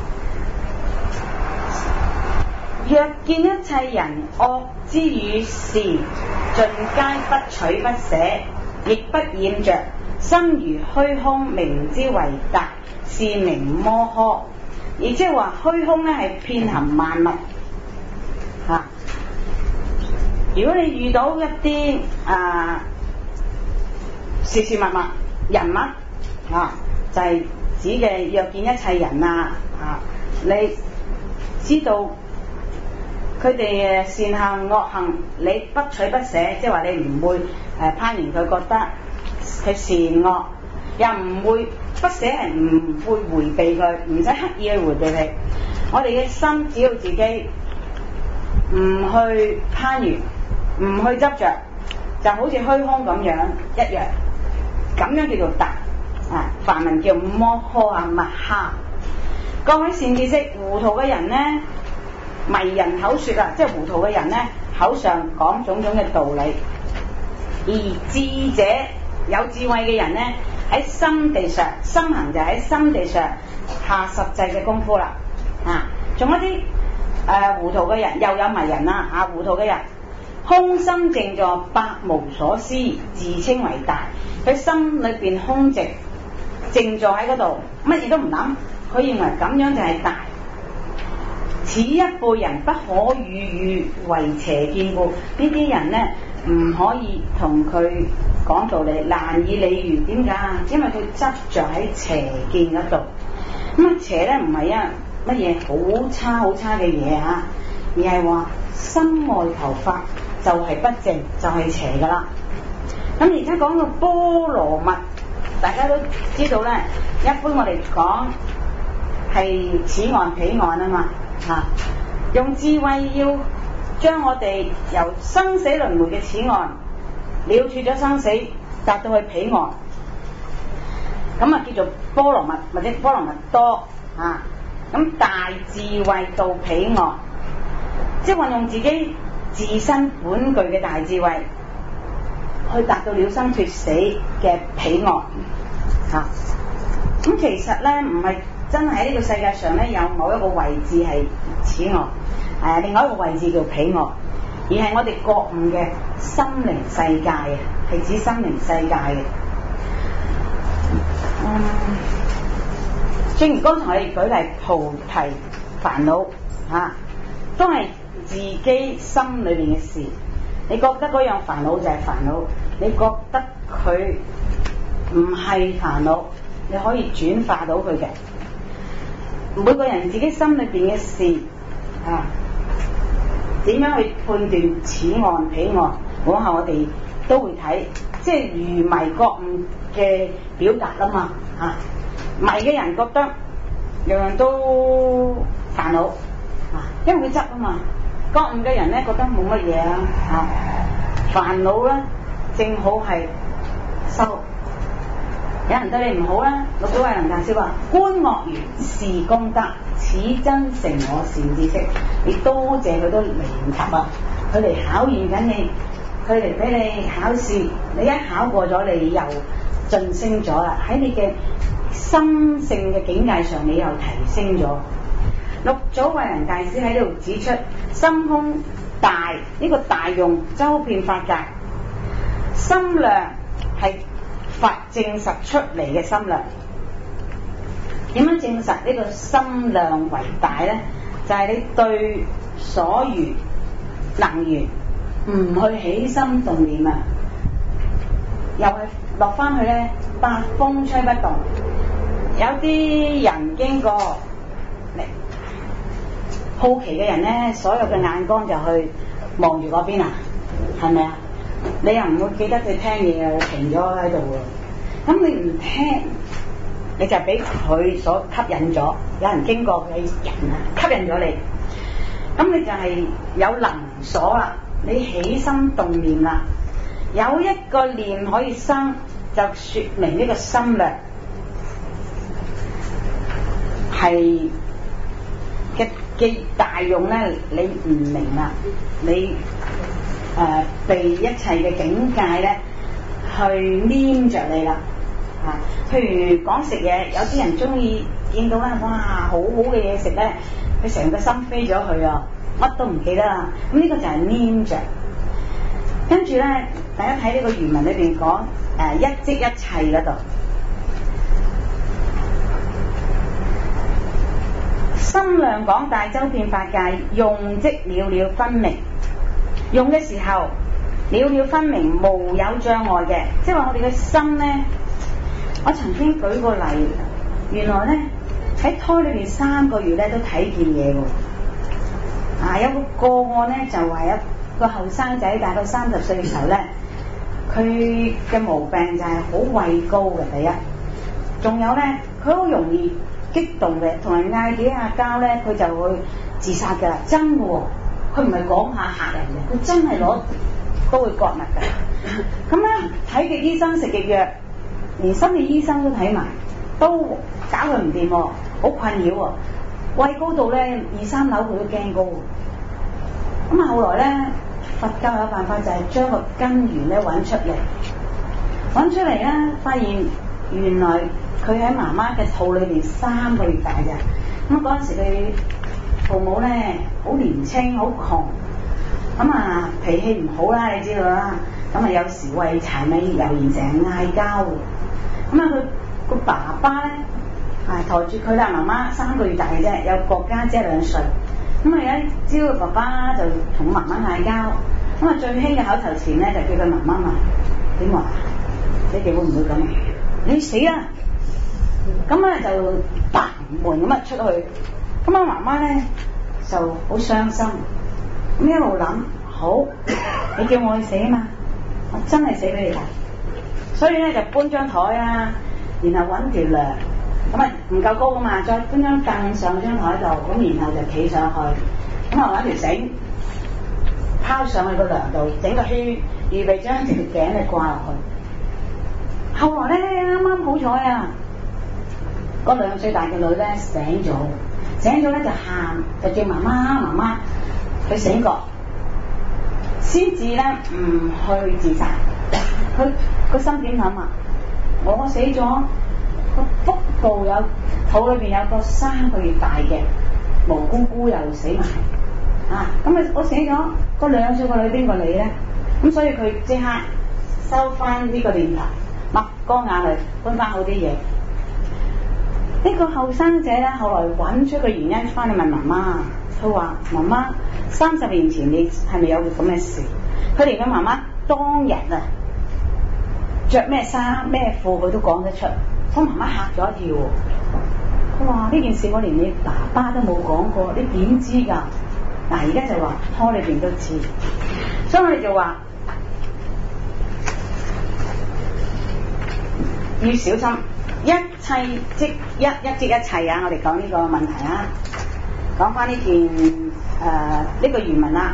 若見一切人惡之與善，盡皆不取不捨，亦不染着，心如虛空，名之為大，是名摩訶。而即係話虛空咧係遍含萬物嚇、啊。如果你遇到一啲啊事事物物人物啊，就係、是、指嘅若見一切人啊啊，你知道佢哋善行惡行，你不取不捨，即係話你唔會誒攀緣佢，覺得佢善惡，又唔會不捨，係唔會迴避佢，唔使刻意去迴避佢。我哋嘅心只要自己唔去攀緣，唔去執着，就好似虛空咁樣一樣，咁樣叫做達啊！梵文叫摩訶啊，密哈。各位善知識，糊塗嘅人呢，迷人口說啊，即係糊塗嘅人呢，口上講種種嘅道理，而智者有智慧嘅人呢，喺心地上，心行就喺心地上下實際嘅功夫啦。啊，仲有一啲誒、呃、糊塗嘅人，又有迷人啦啊！糊塗嘅人空心靜坐，百無所思，自稱為大。佢心裏邊空寂，靜坐喺嗰度，乜嘢都唔諗，佢認為咁樣就係大。此一輩人不可與喻，為邪見故。呢啲人呢，唔可以同佢講道理，難以理喻。點解啊？因為佢執着喺邪見嗰度。咁啊邪咧唔係一乜嘢好差好差嘅嘢啊，而係話心外求法就係不正，就係、是、邪噶啦。咁而家講到波羅蜜，大家都知道咧，一般我哋講係此岸彼岸啊嘛。啊！用智慧要將我哋由生死輪迴嘅此岸了脫咗生死，達到去彼岸，咁啊叫做波羅蜜或者波羅蜜多啊！咁大智慧到彼岸，即係運用自己自身本具嘅大智慧，去達到了生脫死嘅彼岸啊！咁其實咧唔係。真係喺呢個世界上咧，有某一個位置係此岸，誒、呃，另外一個位置叫彼岸，而係我哋覺悟嘅心靈世界啊，係指心靈世界嘅。嗯，正如剛才我哋舉例菩提煩惱嚇，都係自己心裏邊嘅事。你覺得嗰樣煩惱就係煩惱，你覺得佢唔係煩惱，你可以轉化到佢嘅。每個人自己心裏邊嘅事啊，點樣去判斷此岸彼岸？往後我哋都會睇，即係愚迷覺悟嘅表達啦嘛。啊，迷嘅人覺得樣樣都煩惱啊，因為佢執啊嘛。 覺悟嘅人咧覺得冇乜嘢啊，嚇煩惱咧正好係收。有人對你唔好啦，六祖慧能大師話：觀惡緣是功德，此真成我善知識。你多謝佢都嚟唔及啊！佢嚟考驗緊你，佢嚟俾你考試，你一考過咗，你又晉升咗啦。喺你嘅心性嘅境界上，你又提升咗。六祖慧能大師喺呢度指出，心胸大呢、這個大用周遍法界，心量係佛證實出嚟嘅心量。點樣證實呢個心量為大呢？就係、是、你對所緣能緣唔去起心動念啊，又係落翻去呢，八風吹不動。有啲人經過嚟好奇嘅人呢，所有嘅眼光就去望住嗰邊啊，係咪啊？你又唔會記得佢聽嘢啊，停咗喺度喎。咁你唔聽，你就俾佢所吸引咗。有人經過嘅人啊，吸引咗你，咁你就係有能所啦。你起心動念啦，有一個念可以生，就說明呢個心量係嘅嘅大用咧。你唔明啦，你誒、呃、被一切嘅境界咧去黏着你啦。啊，譬如講食嘢，有啲人中意見到咧，哇，好好嘅嘢食咧，佢成個心飛咗去啊，乜都唔記得啦。咁呢個就係黏着。跟住咧，大家睇呢個原文裏邊講誒一即一切嗰度，心量廣大，周遍法界，用即了了分明。用嘅時候了了分明，無有障礙嘅，即係話我哋嘅心咧。我曾經舉個例，原來咧喺胎裏邊三個月咧都睇見嘢喎。啊，有個個案咧就話一個後生仔大概三十歲嘅時候咧，佢嘅毛病就係好畏高嘅。第一，仲有咧佢好容易激動嘅，同人嗌幾下交咧，佢就會自殺㗎，真嘅喎。佢唔係講下嚇人嘅，佢真係攞刀去割脈㗎。咁咧睇嘅醫生，食嘅藥。連心理醫生都睇埋，都搞佢唔掂，好困擾喎。畏高到咧二三樓佢都驚高。咁啊後來咧佛教有辦法就係將個根源咧揾出嚟，揾出嚟咧發現原來佢喺媽媽嘅肚裏邊三個月大嘅。咁嗰陣時佢父母咧好年輕好窮，咁啊脾氣唔好啦，你知道啦。咁啊有時為柴米油鹽成日嗌交。咁啊，佢個爸爸咧，啊抬住佢啦，媽媽三個月大嘅啫，有個家姐兩歲。咁啊有一朝，爸爸就同媽媽嗌交。咁啊最興嘅口頭禪咧，就叫佢媽媽問點話？你哋會唔會咁啊？你死啦！咁啊就拔門咁啊出去。咁啊媽媽咧就好傷心。咁一路諗，好，你叫我去死啊嘛，我真係死俾你睇。所以咧就搬張台啦，然後揾條梁，咁啊唔夠高啊嘛，再搬張凳上張台度，咁然後就企上去，咁啊揾條繩拋上去個梁度，整個圈，預備將條頸咧掛落去。後來咧啱啱好彩啊，個兩歲大嘅女咧醒咗，醒咗咧就喊，就叫媽媽媽媽，佢醒覺，先至咧唔去自殺。佢個心點諗啊？我死咗，個腹部有肚裏邊有個三個月大嘅無辜姑又死埋啊！咁啊，我死咗個兩歲個女邊個理咧？咁所以佢即刻收翻呢個念頭，抹乾眼淚，搬翻好啲嘢。呢個後生仔咧，後來揾出個原因，翻去問媽媽，佢話：媽媽，三十年前你係咪有個咁嘅事？佢連佢媽媽當日啊，着咩衫咩褲佢都講得出，我媽媽嚇咗一跳。佢話呢件事我連你爸爸都冇講過，你點知㗎？嗱，而家就話胎裏邊都知，所以我哋就話要小心，一切即一，一即一切啊！我哋講呢個問題啊，講翻呢件呢個原文啦。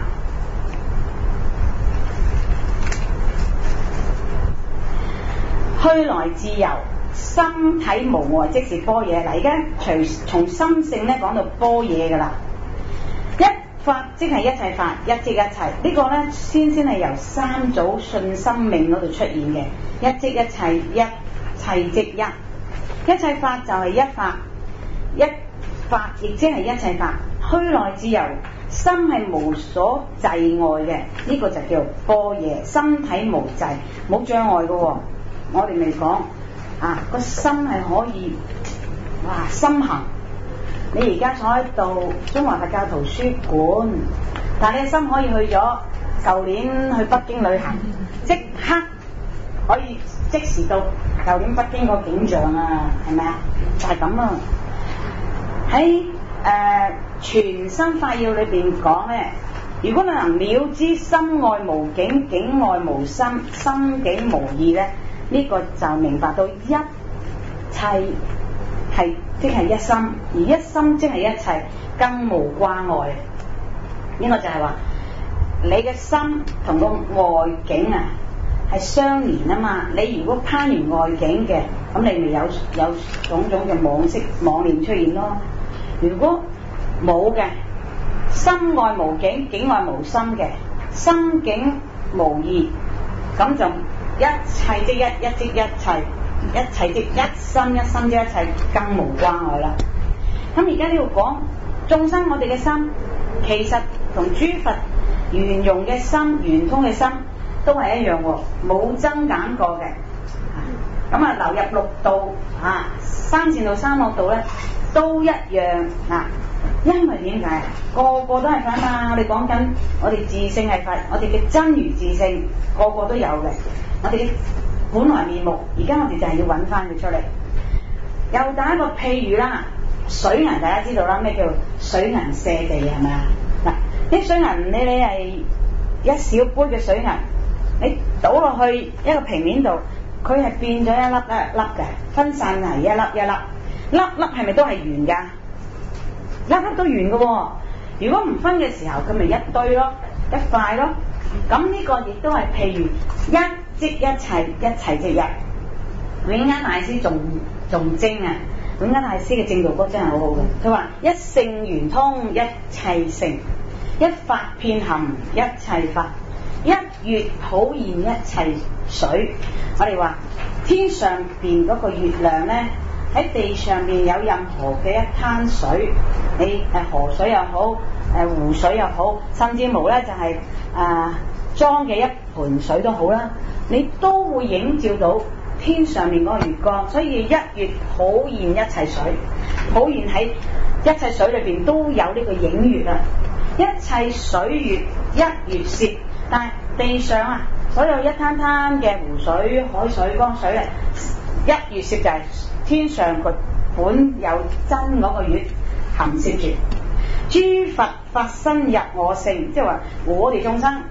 虛來自由，心體無礙，即是般若。嗱，而家隨從心性咧講到般若噶啦。一法即係一切法，一即一切。呢、這個咧先先係由三組信心命嗰度出現嘅。一即一切，一切即一。一切法就係一法，一法亦即係一切法。虛來自由，心係無所滯礙嘅，呢、這個就叫般若。心體無滯，冇障礙嘅喎。我哋未講啊，個心係可以哇心行。你而家坐喺度中華佛教圖書館，但係你嘅心可以去咗舊年去北京旅行，即刻可以即時到舊年北京個景象啊，係咪啊？就係咁啊！喺誒全心法要裏邊講咧，如果你能了知心外無境，境外無心，心境無異咧，呢、這個就明白到一切係即係一心，而一心即係一切，更無掛礙。呢、這個就係話你嘅心同個外境啊係相連啊嘛。你如果攀完外境嘅，咁你咪有有種種嘅妄識妄念出現咯。如果冇嘅，心外無境，境外無心嘅，心境無異，咁就一切即一，一即一切，一切即一心，一心即一切，更無掛礙啦。咁而家呢度講眾生，我哋嘅心其實同諸佛圓融嘅心、圓通嘅心都係一樣喎，冇增減過嘅。咁啊流入六道啊，三善道、三惡道咧都一樣嗱。因為點解？個個都係佛嘛，我哋講緊我哋自性係佛，我哋嘅真如自性個個都有嘅，我哋嘅本來面目，而家我哋就係要揾翻佢出嚟。又打一個譬如啦，水銀大家知道啦，咩叫水銀瀉地係咪啊？嗱，啲水銀你你係一小杯嘅水銀，你倒落去一個平面度，佢係變咗一粒一粒嘅，分散係一粒一粒，粒粒係咪都係圓㗎？粒粒都圓嘅喎，如果唔分嘅時候，佢咪一堆咯，一塊咯。咁呢個亦都係譬如一即一切，一切即一。永嘉大師仲仲精啊！永嘉大師嘅正道歌真係好好嘅。佢話一性圓通一切性，一法遍含一切法，一月普現一切水。我哋話天上邊嗰個月亮咧，喺地上邊有任何嘅一灘水，你誒河水又好，誒湖水又好，甚至乎咧就係誒裝嘅一盆水都好啦，你都會映照到天上面嗰個月光。所以一月普現一切水，普現喺一切水裏邊都有呢個影月啊！一切水月一月攝，但係地上啊，所有一灘灘嘅湖水、海水、江水咧，一月攝就係、是。天上佢本有真嗰個月含攝住，諸佛法身入我性，即係話我哋眾生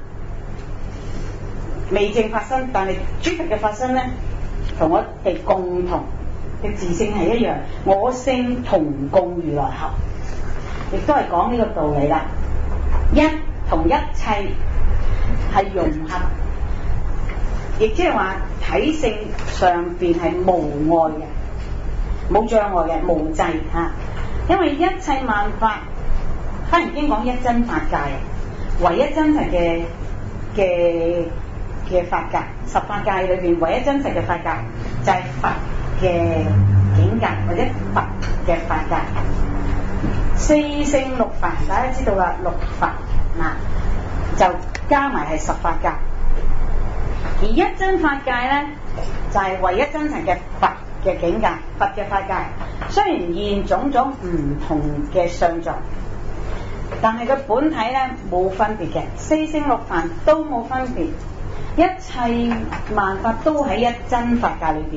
未證法身，但係諸佛嘅法身咧，同我哋共同嘅自性係一樣，我性同共如來合，亦都係講呢個道理啦。一同一切係融合，亦即係話體性上邊係無礙嘅。冇障礙嘅，無滯嚇，因為一切萬法，《華嚴經》講一真法界，唯一真實嘅嘅嘅法界，十法界裏邊唯一真實嘅法界就係佛嘅境界或者佛嘅法界。四聖六法大家知道啦，六法嗱就加埋係十法界，而一真法界咧就係、是、唯一真實嘅佛嘅境界，佛嘅法界，雖然現種種唔同嘅相狀，但係個本體咧冇分別嘅，四聖六凡都冇分別，一切萬法都喺一真法界裏邊。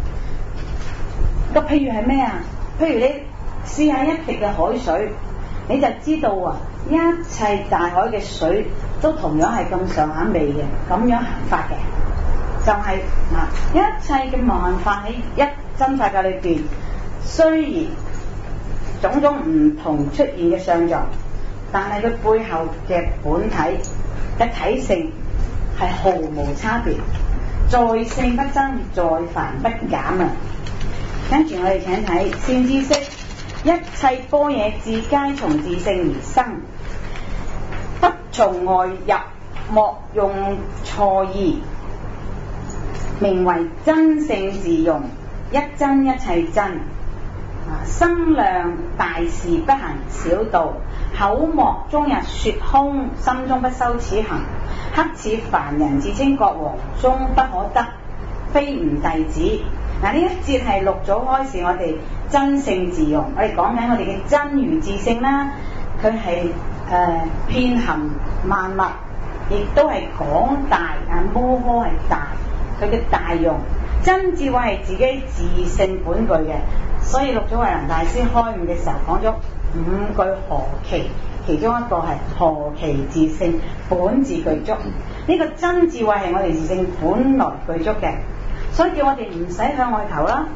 個譬如係咩啊？譬如你試下一滴嘅海水，你就知道啊，一切大海嘅水都同樣係咁上下味嘅，咁樣行法嘅。就係、是、嗱，一切嘅萬法喺一真法界裏邊，雖然種種唔同出現嘅相狀， 但係佢背後嘅本體嘅體性係毫無差別，在性不增，在繁不減啊！跟住我哋請睇善知識，一切般若智皆從自性而生，不從外入，莫用錯意，名為真性自用，一真一切真。啊！生量大事不行小道，口莫終日說空，心中不修此行。克似凡人自稱國王，終不可得，非吾弟子。嗱，呢一節係六祖開示我哋真性自用，我哋講緊我哋嘅真如自性啦。佢係誒遍含萬物，亦都係廣大啊，摩訶係大，佢嘅大用真智慧係自己自性本具嘅。所以六祖慧能大師開悟嘅時候講咗五句何其，其中一個係何其自性本自具足。呢個真智慧係我哋自性本來具足嘅，所以叫我哋唔使向外求啦。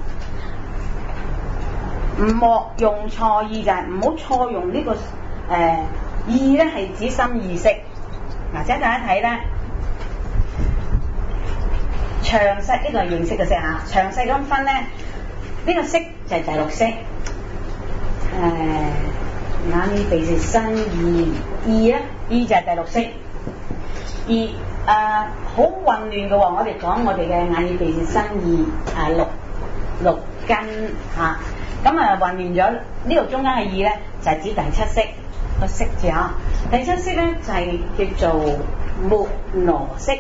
唔莫用錯意，就係唔好錯用呢、這個誒、呃、意咧，係指心意識。嗱，請大家睇咧，詳細呢個係認識嘅識嚇，詳細咁分咧，呢、這個識就係第六識，誒、呃、眼耳鼻舌身意，意咧意就係第六識，而誒好、呃、混亂嘅喎。我哋講我哋嘅眼耳鼻舌身意誒六六根嚇，咁啊混亂咗呢度中間嘅意咧，就係、是、指第七識個識字嚇。第七識咧就係、是、叫做末那識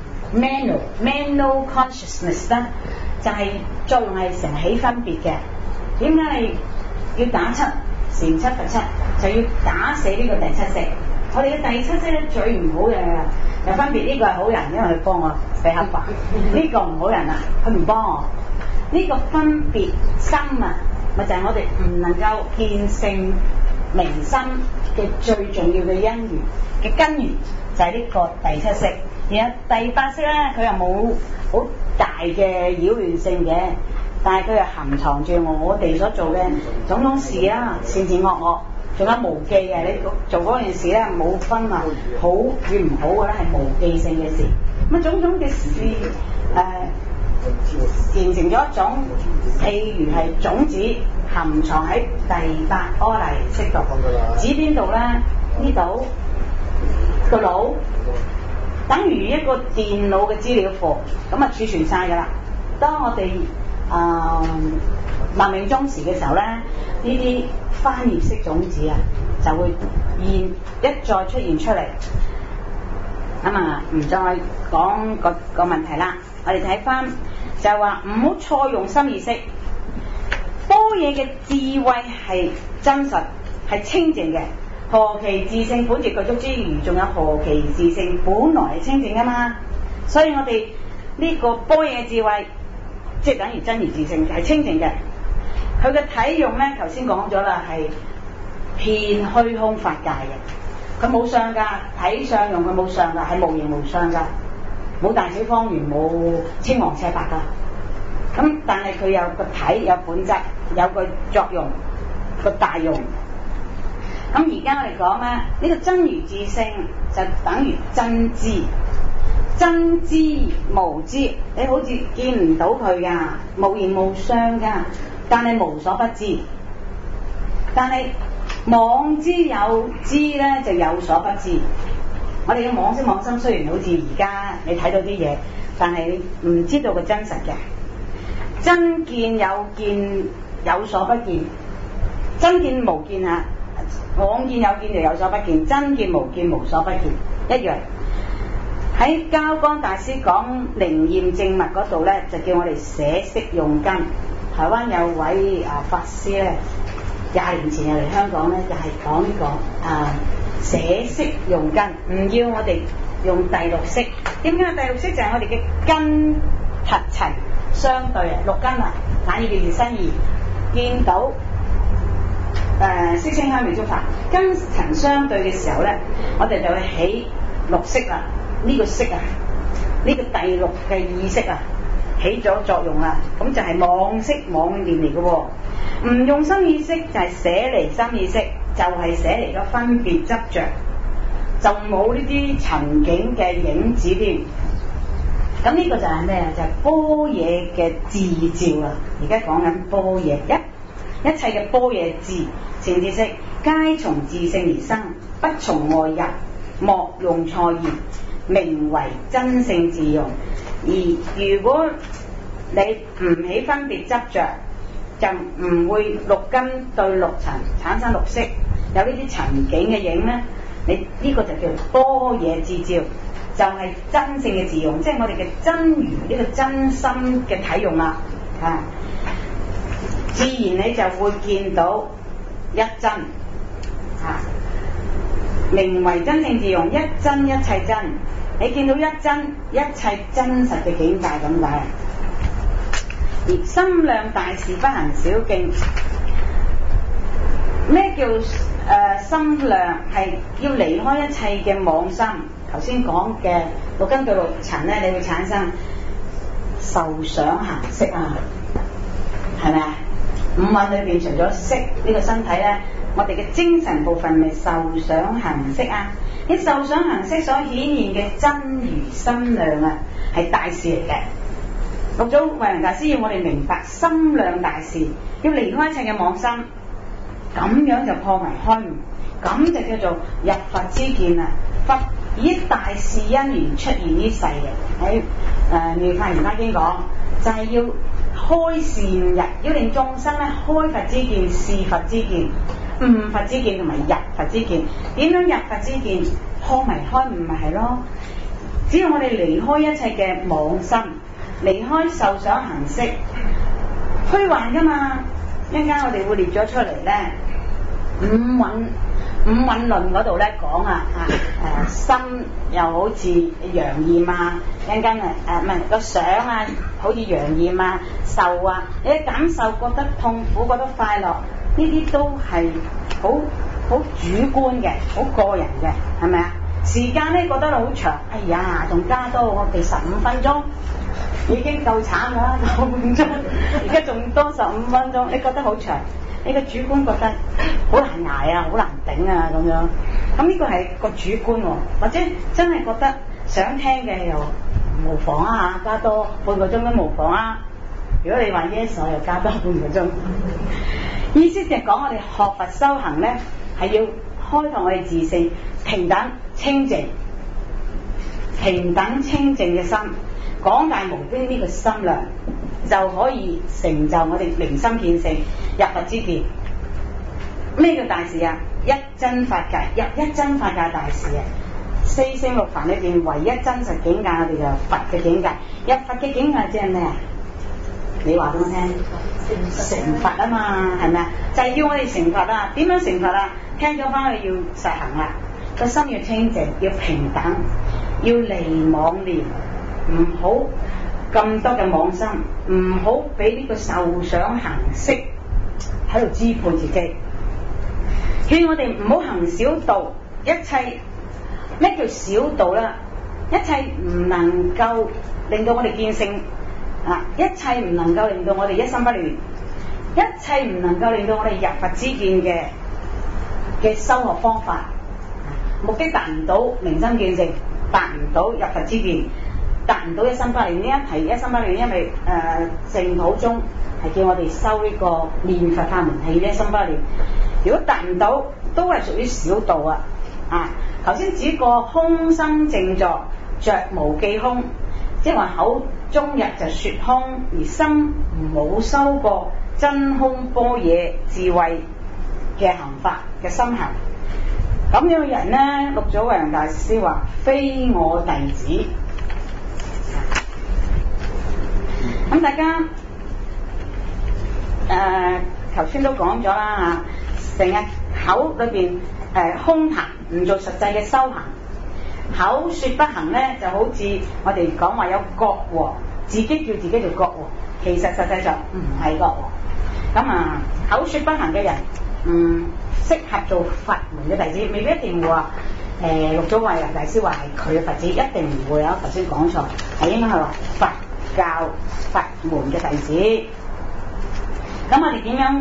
，mano mano consciousness 啦，就係作用係成起分別嘅。點解你要打七禪七佛七，就要打死呢個第七識？我哋嘅第七識咧最唔好嘅，又分別呢個係好人，因為佢幫我俾黑白；呢個唔好人啊，佢唔幫我。呢、這個分別心啊，咪就係、是、我哋唔能夠見性明心嘅最重要嘅因緣嘅根源，就係、是、呢個第七識。然後第八識咧，佢又冇好大嘅擾亂性嘅。但係佢係含藏住我哋所做嘅種種事啊，善善惡惡，仲有無記嘅。你做嗰件事咧，冇分啊好與唔好嘅咧，係無記性嘅事。咁啊，種種嘅事誒，形成咗一種，譬如係種子含藏喺第八阿賴識度，指邊度咧？呢度個腦，等於一個電腦嘅資料庫，咁啊儲存晒噶啦。當我哋啊，萬命終時嘅時候咧，呢啲翻譯式種子啊，就會現一再出現出嚟。咁啊，唔再講個個問題啦。我哋睇翻就係話唔好錯用心意識。般若嘅智慧係真實，係清淨嘅。何其自性本自具足之餘，仲有何其自性本來係清淨噶嘛？所以我哋呢個般若嘅智慧，即係等於真如自性係清淨嘅，佢嘅體用咧，頭先講咗啦，係遍虛空法界嘅，佢冇相噶，體相用佢冇相噶，係無形無相噶，冇大小方圓，冇青黃赤白噶，咁但係佢有個體，有本質，有個作用，個大用。咁而家我哋講咧，呢、這個真如自性就等於真知。真知無知，你好似見唔到佢噶，無形無相噶，但係無所不知。但係妄知有知咧，就有所不知。我哋嘅妄識妄心雖然好似而家你睇到啲嘢，但係你唔知道個真實嘅。真見有見，有所不見。真見無見啊，妄見有見就有所不見，真見無見無所不見一樣。喺交光大師講靈驗證物嗰度咧，就叫我哋捨識用根。台灣有位啊法師咧，廿年前又嚟香港咧，就係、是、講呢、這個啊捨識用根，唔要我哋用第六識。點解第六識就係我哋嘅根核塵相對啊？六根啊，眼耳鼻舌身意，見到誒色聲香味觸法，根塵相對嘅時候咧，我哋就會起六識啦。呢個識啊，呢、這個第六嘅意識啊，起咗作用啦，咁就係妄識妄念嚟嘅喎。唔用心意識就係捨離心意識， 就係寫嚟個分別執着，就冇呢啲塵境嘅影子添。咁呢個就係咩啊？就係般若嘅自照啊！而家講緊般若，一一切嘅般若智善知識，皆從自性而生，不從外入，莫用錯言，名為真性自用。而如果你唔起分別執着，就唔會六根對六塵產生六色，有呢啲塵境嘅影咧，你呢、呢個就叫般若自照，就係、是、真正嘅自用，即係我哋嘅真如呢、呢個真心嘅體用啦。啊，自然你就會見到一真，啊，名為真性自用，一真一切真，你見到一真一切真實嘅境界咁解。而心量大事不行小徑，咩叫誒、呃、心量？係要離開一切嘅妄心。頭先講嘅六根對六塵咧，你會產生受想行識啊，係咪啊？五蘊裏邊除咗識呢個身體咧，我哋嘅精神部分咪受想行識啊？啲受想行識所顯現嘅真如心量啊，係大事嚟嘅。六祖慧能大師要我哋明白心量大事，要離開一切嘅妄心，咁樣就破迷開悟，咁就叫做入佛之見啊！佛以大事因緣出現呢世嘅，喺誒妙法蓮華經講，就係、是、要開善入，要令眾生咧開佛之見、示佛之見、悟佛之見同埋入佛之見。點樣入佛之見？破迷開悟咪係咯？只要我哋離開一切嘅妄心，離開受想行識，虛幻噶嘛。一陣間我哋會列咗出嚟咧，五蘊五蘊論嗰度咧講啊，啊誒心又好似陽焰啊，一陣間誒誒唔係個想啊，好似陽焰啊，受啊，你感受覺得痛苦，覺得快樂，呢啲都係好好主觀嘅，好個人嘅，係咪啊？時間咧覺得好長，哎呀，仲加多我哋十五分鐘。已經夠慘啦，個半鐘，而家仲多十五分鐘，你覺得好長，你個主觀覺得好難捱啊，好難頂啊咁樣。咁呢個係個主觀喎，或者真係覺得想聽嘅又無妨啊，加多半個鐘都無妨啊。如果你話 yes， 我又加多半個鐘。意思就係講我哋學佛修行咧，係要開拓我哋自性，平等清淨，平等清淨嘅心。廣大無邊呢個心量就可以成就我哋明心見性入佛之見。咩叫大事啊？一真法界，入一真法界大事啊！四聖六凡裏邊唯一真實境界，我哋就佛嘅境界。入佛嘅境界即係咩啊？你話俾我聽，成佛啊嘛，係咪啊？就係、是、要我哋成佛啊！點樣成佛啊？聽咗翻去要實行啦，個心要清淨，要平等，要離妄念。唔好咁多嘅妄心，唔好俾呢個受想行識喺度支配自己。勸我哋唔好行小道，一切咩叫小道啦？一切唔能夠令到我哋見性啊！一切唔能夠令到我哋一心不亂，一切唔能夠令到我哋入佛之見嘅嘅修學方法，目的達唔到明心見性，達唔到入佛之見。達唔到一心不亂，呢一提一心不亂，因為誒淨土中係叫我哋修呢個念佛法門，係一心不亂。如果達唔到，都係屬於小道啊！啊，頭先指過空心靜坐，着無記空，即係話口中日就說空，而心冇修過真空般若智慧嘅行法嘅心行。咁樣嘅人咧，六祖慧能大師話：非我弟子。咁大家誒頭先都講咗啦嚇，成日口裏邊誒、呃、空談，唔做實際嘅修行，口說不行咧，就好似我哋講話有國王，自己叫自己做國王，其實實際上唔係國王。咁啊，口說不行嘅人，唔適合做佛門嘅弟子，未必一定會話誒、呃、六祖慧能大師話係佢嘅佛子，一定唔會啊！頭先講錯，係應該係話佛教佛門嘅弟子。咁我哋點樣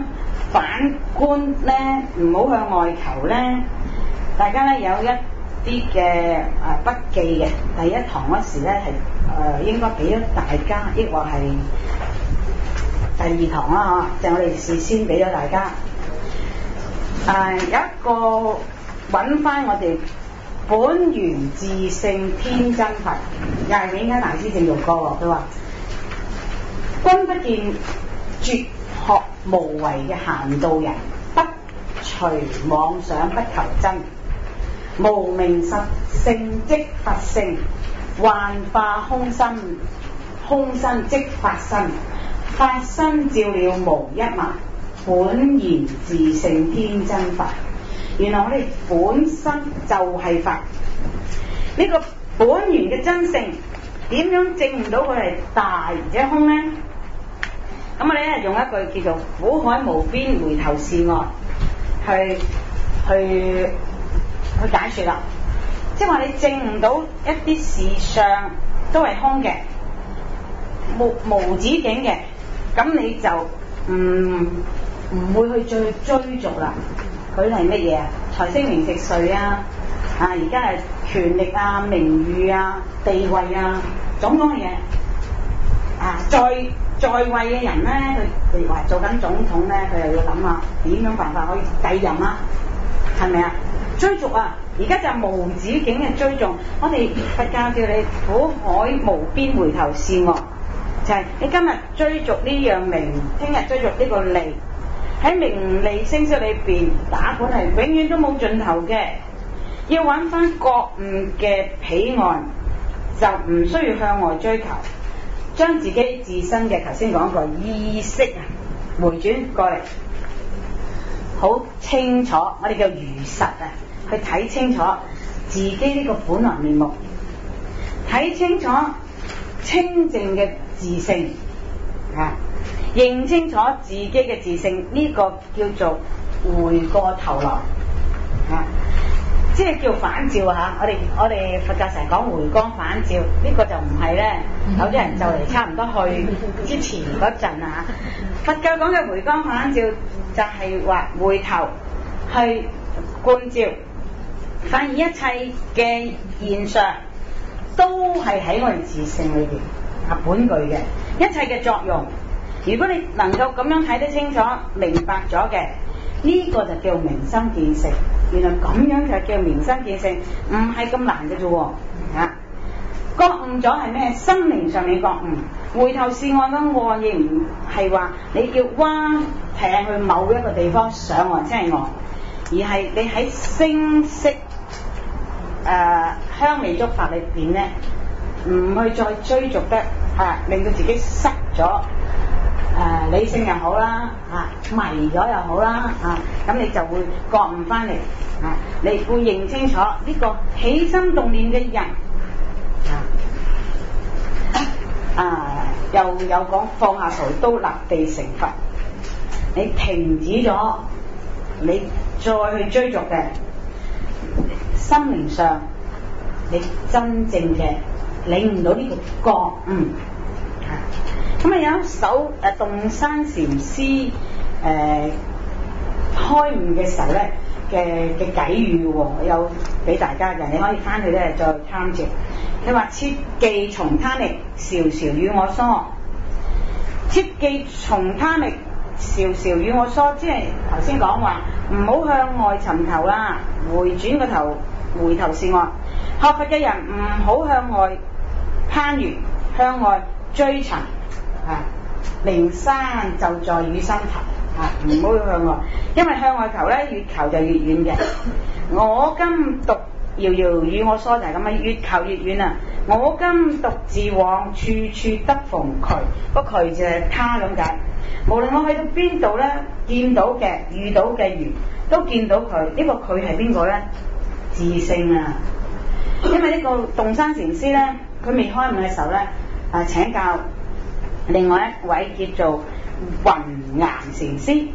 反觀咧，唔好向外求咧。大家咧有一啲嘅誒筆記嘅，第一堂嗰時咧係誒應該俾咗大家，抑或係第二堂啦嚇，就我哋事先俾咗大家。誒、呃、有一個揾翻我哋本源自性天真佛，又係永嘉大師正讀過，佢話：君不見絕學無為嘅閒道人，不隨妄想不求真，無明實性即佛性，幻化空身，空身即法身，法身照了無一物，本然自性天真佛。原來我哋本身就係佛，呢、這個本源嘅真性點樣證唔到佢係大而且空呢？咁我哋咧用一句叫做苦海無邊回頭是岸去去去解說啦，即係話你證唔到一啲事相都係空嘅，無無止境嘅，咁你就唔唔會去再追逐啦。佢係乜嘢啊？財色名食睡啊！啊，而家係權力啊、名譽啊、地位啊，種種嘅嘢啊，在在位嘅人咧，佢譬如話做緊總統咧，佢又要諗下點樣辦法可以繼任啊？係咪啊？追逐啊！而家就係無止境嘅追逐。我哋佛教叫你苦海無邊回頭是岸，就係、是、你今日追逐呢樣名，聽日追逐呢個利。喺名利聲色裏邊打滾係永遠都冇盡頭嘅，要揾翻覺悟嘅彼岸，就唔需要向外追求，將自己自身嘅頭先講過意識啊回轉過嚟，好清楚，我哋叫如實啊，去睇清楚自己呢個本來面目，睇清楚清淨嘅自性啊。認清楚自己嘅自性，呢、這個叫做回過頭來啊，即係叫反照嚇。我哋我哋佛教成日講回光返照，呢、這個就唔係咧。有啲人就嚟差唔多去之前嗰陣啊，佛教講嘅回光返照就係話回頭去觀照，發現一切嘅現象都係喺我哋自性裏邊啊本具嘅一切嘅作用。如果你能夠咁樣睇得清楚、明白咗嘅，呢、這個就叫明心見性。原來咁樣就叫明心見性，唔係咁難嘅啫喎。啊，覺悟咗係咩？心靈上面覺悟。回頭是岸嘅岸亦唔係話你叫划艇去某一個地方上岸先係岸，而係你喺聲色誒、呃、香味觸法裏邊咧，唔去再追逐得嚇、啊，令到自己塞咗。誒、呃、理性又好啦，啊迷咗又好啦，啊咁你就會覺悟翻嚟，啊你會認清楚呢、這個起心動念嘅人，啊啊又有講放下屠刀立地成佛，你停止咗，你再去追逐嘅心靈上，你真正嘅領悟到呢個覺悟。嗯咁啊有一首誒洞山禪師誒、呃、開悟嘅時候咧嘅嘅偈語喎，我有俾大家嘅，你可以翻去咧再參照。佢話：切忌從他力，遙遙與我疏。切忌從他力，遙遙與我疏，即係頭先講話唔好向外尋求啦，回轉個頭，回頭是岸。學佛嘅人唔好向外攀越，向外追尋。啊！靈山就在與心頭啊！唔好向外，因為向外求咧，越求就越遠嘅。我今獨遙遙與我疏就係咁啊！越求越遠啊！我今獨自往，處處得逢渠。個渠就係他咁解。無論我去到邊度咧，見到嘅、遇到嘅緣，都見到佢。呢、這個佢係邊個咧？自性啊！因為呢個洞山禪師咧，佢未開悟嘅時候咧，啊請教。另外一位叫做雲岩禪師，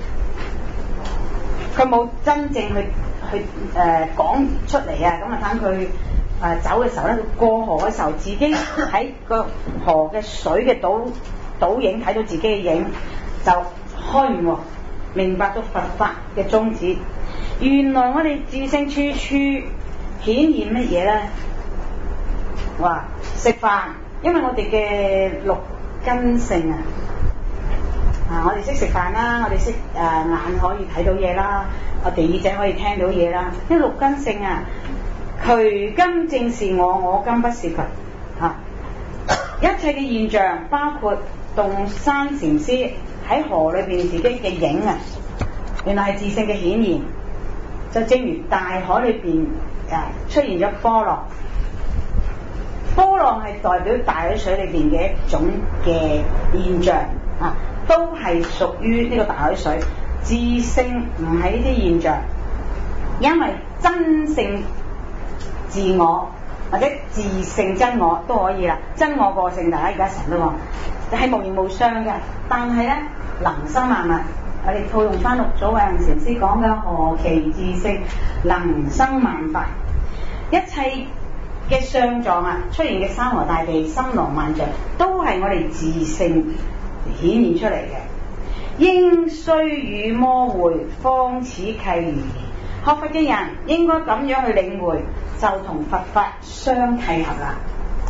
佢冇真正去去誒、呃、講出嚟啊！咁啊等佢誒走嘅時候咧，佢過河嘅時候，自己喺個河嘅水嘅倒倒影睇到自己嘅影，就開悟喎。 明白到佛法嘅宗旨。原來我哋自性處處顯現乜嘢咧？話食飯，因為我哋嘅六根性啊，啊我哋識食飯啦，我哋識誒眼可以睇到嘢啦，我哋耳仔可以聽到嘢啦，呢六根性啊，佢今正是我，我今不是佢啊。一切嘅現象，包括洞山禪師喺河裏邊自己嘅影啊，原來係自性嘅顯現。就正如大海裏邊誒出現咗波浪，波浪係代表大海水裏邊嘅一種嘅現象啊，都係屬於呢個大海水。自性唔係呢啲現象，因為真性自我或者自性真我都可以啦。真我個性大家而家成日都話係無形無相嘅，但係咧能生萬物。我哋套用翻六祖慧能禪師講嘅何其自性能生萬法，一切嘅相狀啊出現嘅山河大地、森羅萬象，都係我哋自性顯現出嚟嘅。應須與魔會，方此契如儀。學佛嘅人應該咁樣去領會，就同佛法相契合啦。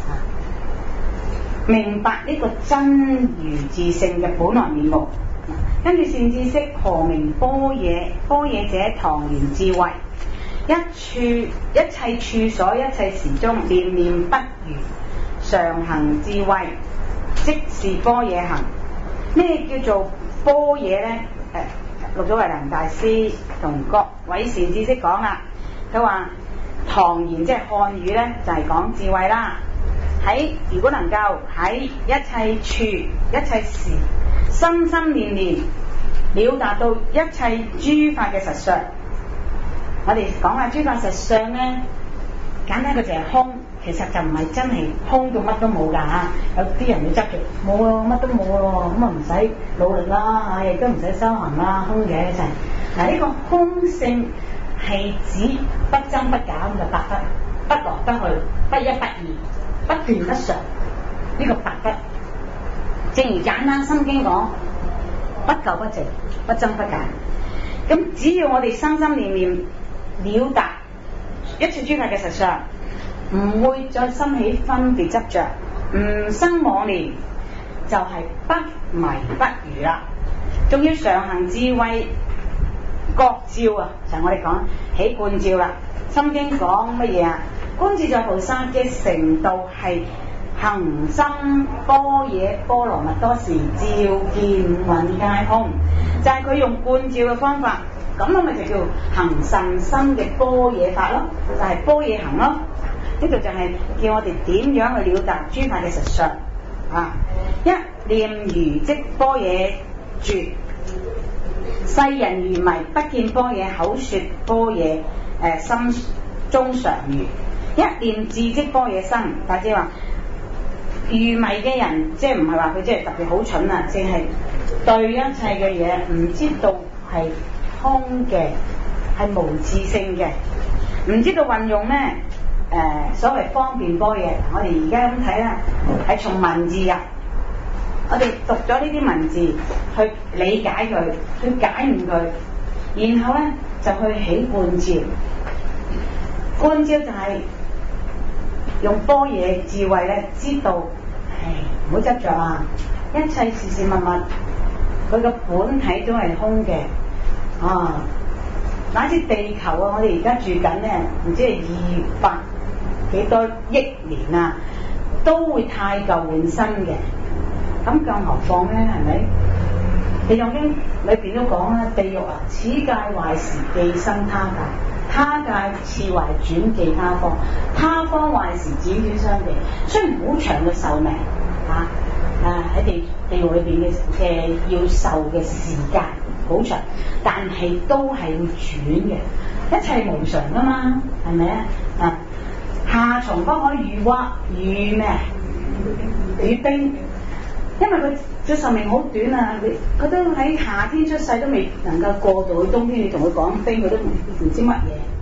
明白呢個真如自性嘅本來面目。跟住善知識，何名般若？般若者，堂然智慧，一處一切處所，一切時中，念念不渝，常行智慧，即是般若行。咩叫做般若呢？誒，六祖慧能大師同各位善知識講啦，佢話堂然即係漢語呢，就係、是、講智慧啦。喺如果能夠喺一切處一切時心心念念了達到一切諸法嘅實相，我哋講下諸法實相咧，簡單嘅就係空，其實就唔係真係空到乜都冇噶嚇。有啲人會執住冇咯，乜都冇咯，咁啊唔使努力啦嚇，亦都唔使修行啦，空嘅就係嗱，呢個空性係指不增不減嘅白不，不來不去，不一不二，不斷不常，呢、這個白不。正如簡單心經講，不垢不淨，不增不減。咁只要我哋心心念念了達一切諸法嘅實相，唔會再生起分別執着，唔生妄念，就係、是、不迷不愚啦。仲要常行智慧覺照啊，就係、是、我哋講起觀照啦。心經講乜嘢啊？觀自在菩薩嘅成道係行深般若波羅蜜多時，照見蘊皆空，就係、是、佢用觀照嘅方法，咁樣咪就叫行甚深嘅般若法咯，就係、是、般若行咯。呢度就係叫我哋點樣去了達諸法嘅實相啊！一念如即般若絕，世人愚迷不見般若，口說般若，誒、呃、心中常愚。一念自即般若生，大姐話。愚迷嘅人，即係唔係話佢即係特別好蠢啊，淨係對一切嘅嘢唔知道係空嘅，係無自性嘅，唔知道運用咩誒、呃、所謂方便般若。我哋而家咁睇啦，係從文字入，我哋讀咗呢啲文字去理解佢，去解悟佢，然後咧就去起觀照。觀照就係、是、用般若智慧咧，知道。唔好執着啊！一切事事物物，佢個本體都係空嘅啊！乃至地球啊，我哋而家住緊咧，唔知係二百幾多億年啊，都會汰舊換新嘅。咁更何況咧，係咪？地藏經裏邊都講啦，地獄啊，此界壞時寄生他界，他界次壞轉寄他方，他方壞時輾轉相地。雖然好長嘅壽命啊，啊喺地地獄裏邊嘅嘅要受嘅時間好長，但係都係會轉嘅，一切無常噶嘛，係咪啊？啊，夏蟲不可語蛙，語咩？語冰，因為佢嘅壽命好短啊，佢佢都喺夏天出世都未能夠過渡去冬天，你同佢講冰，佢都唔唔知乜嘢。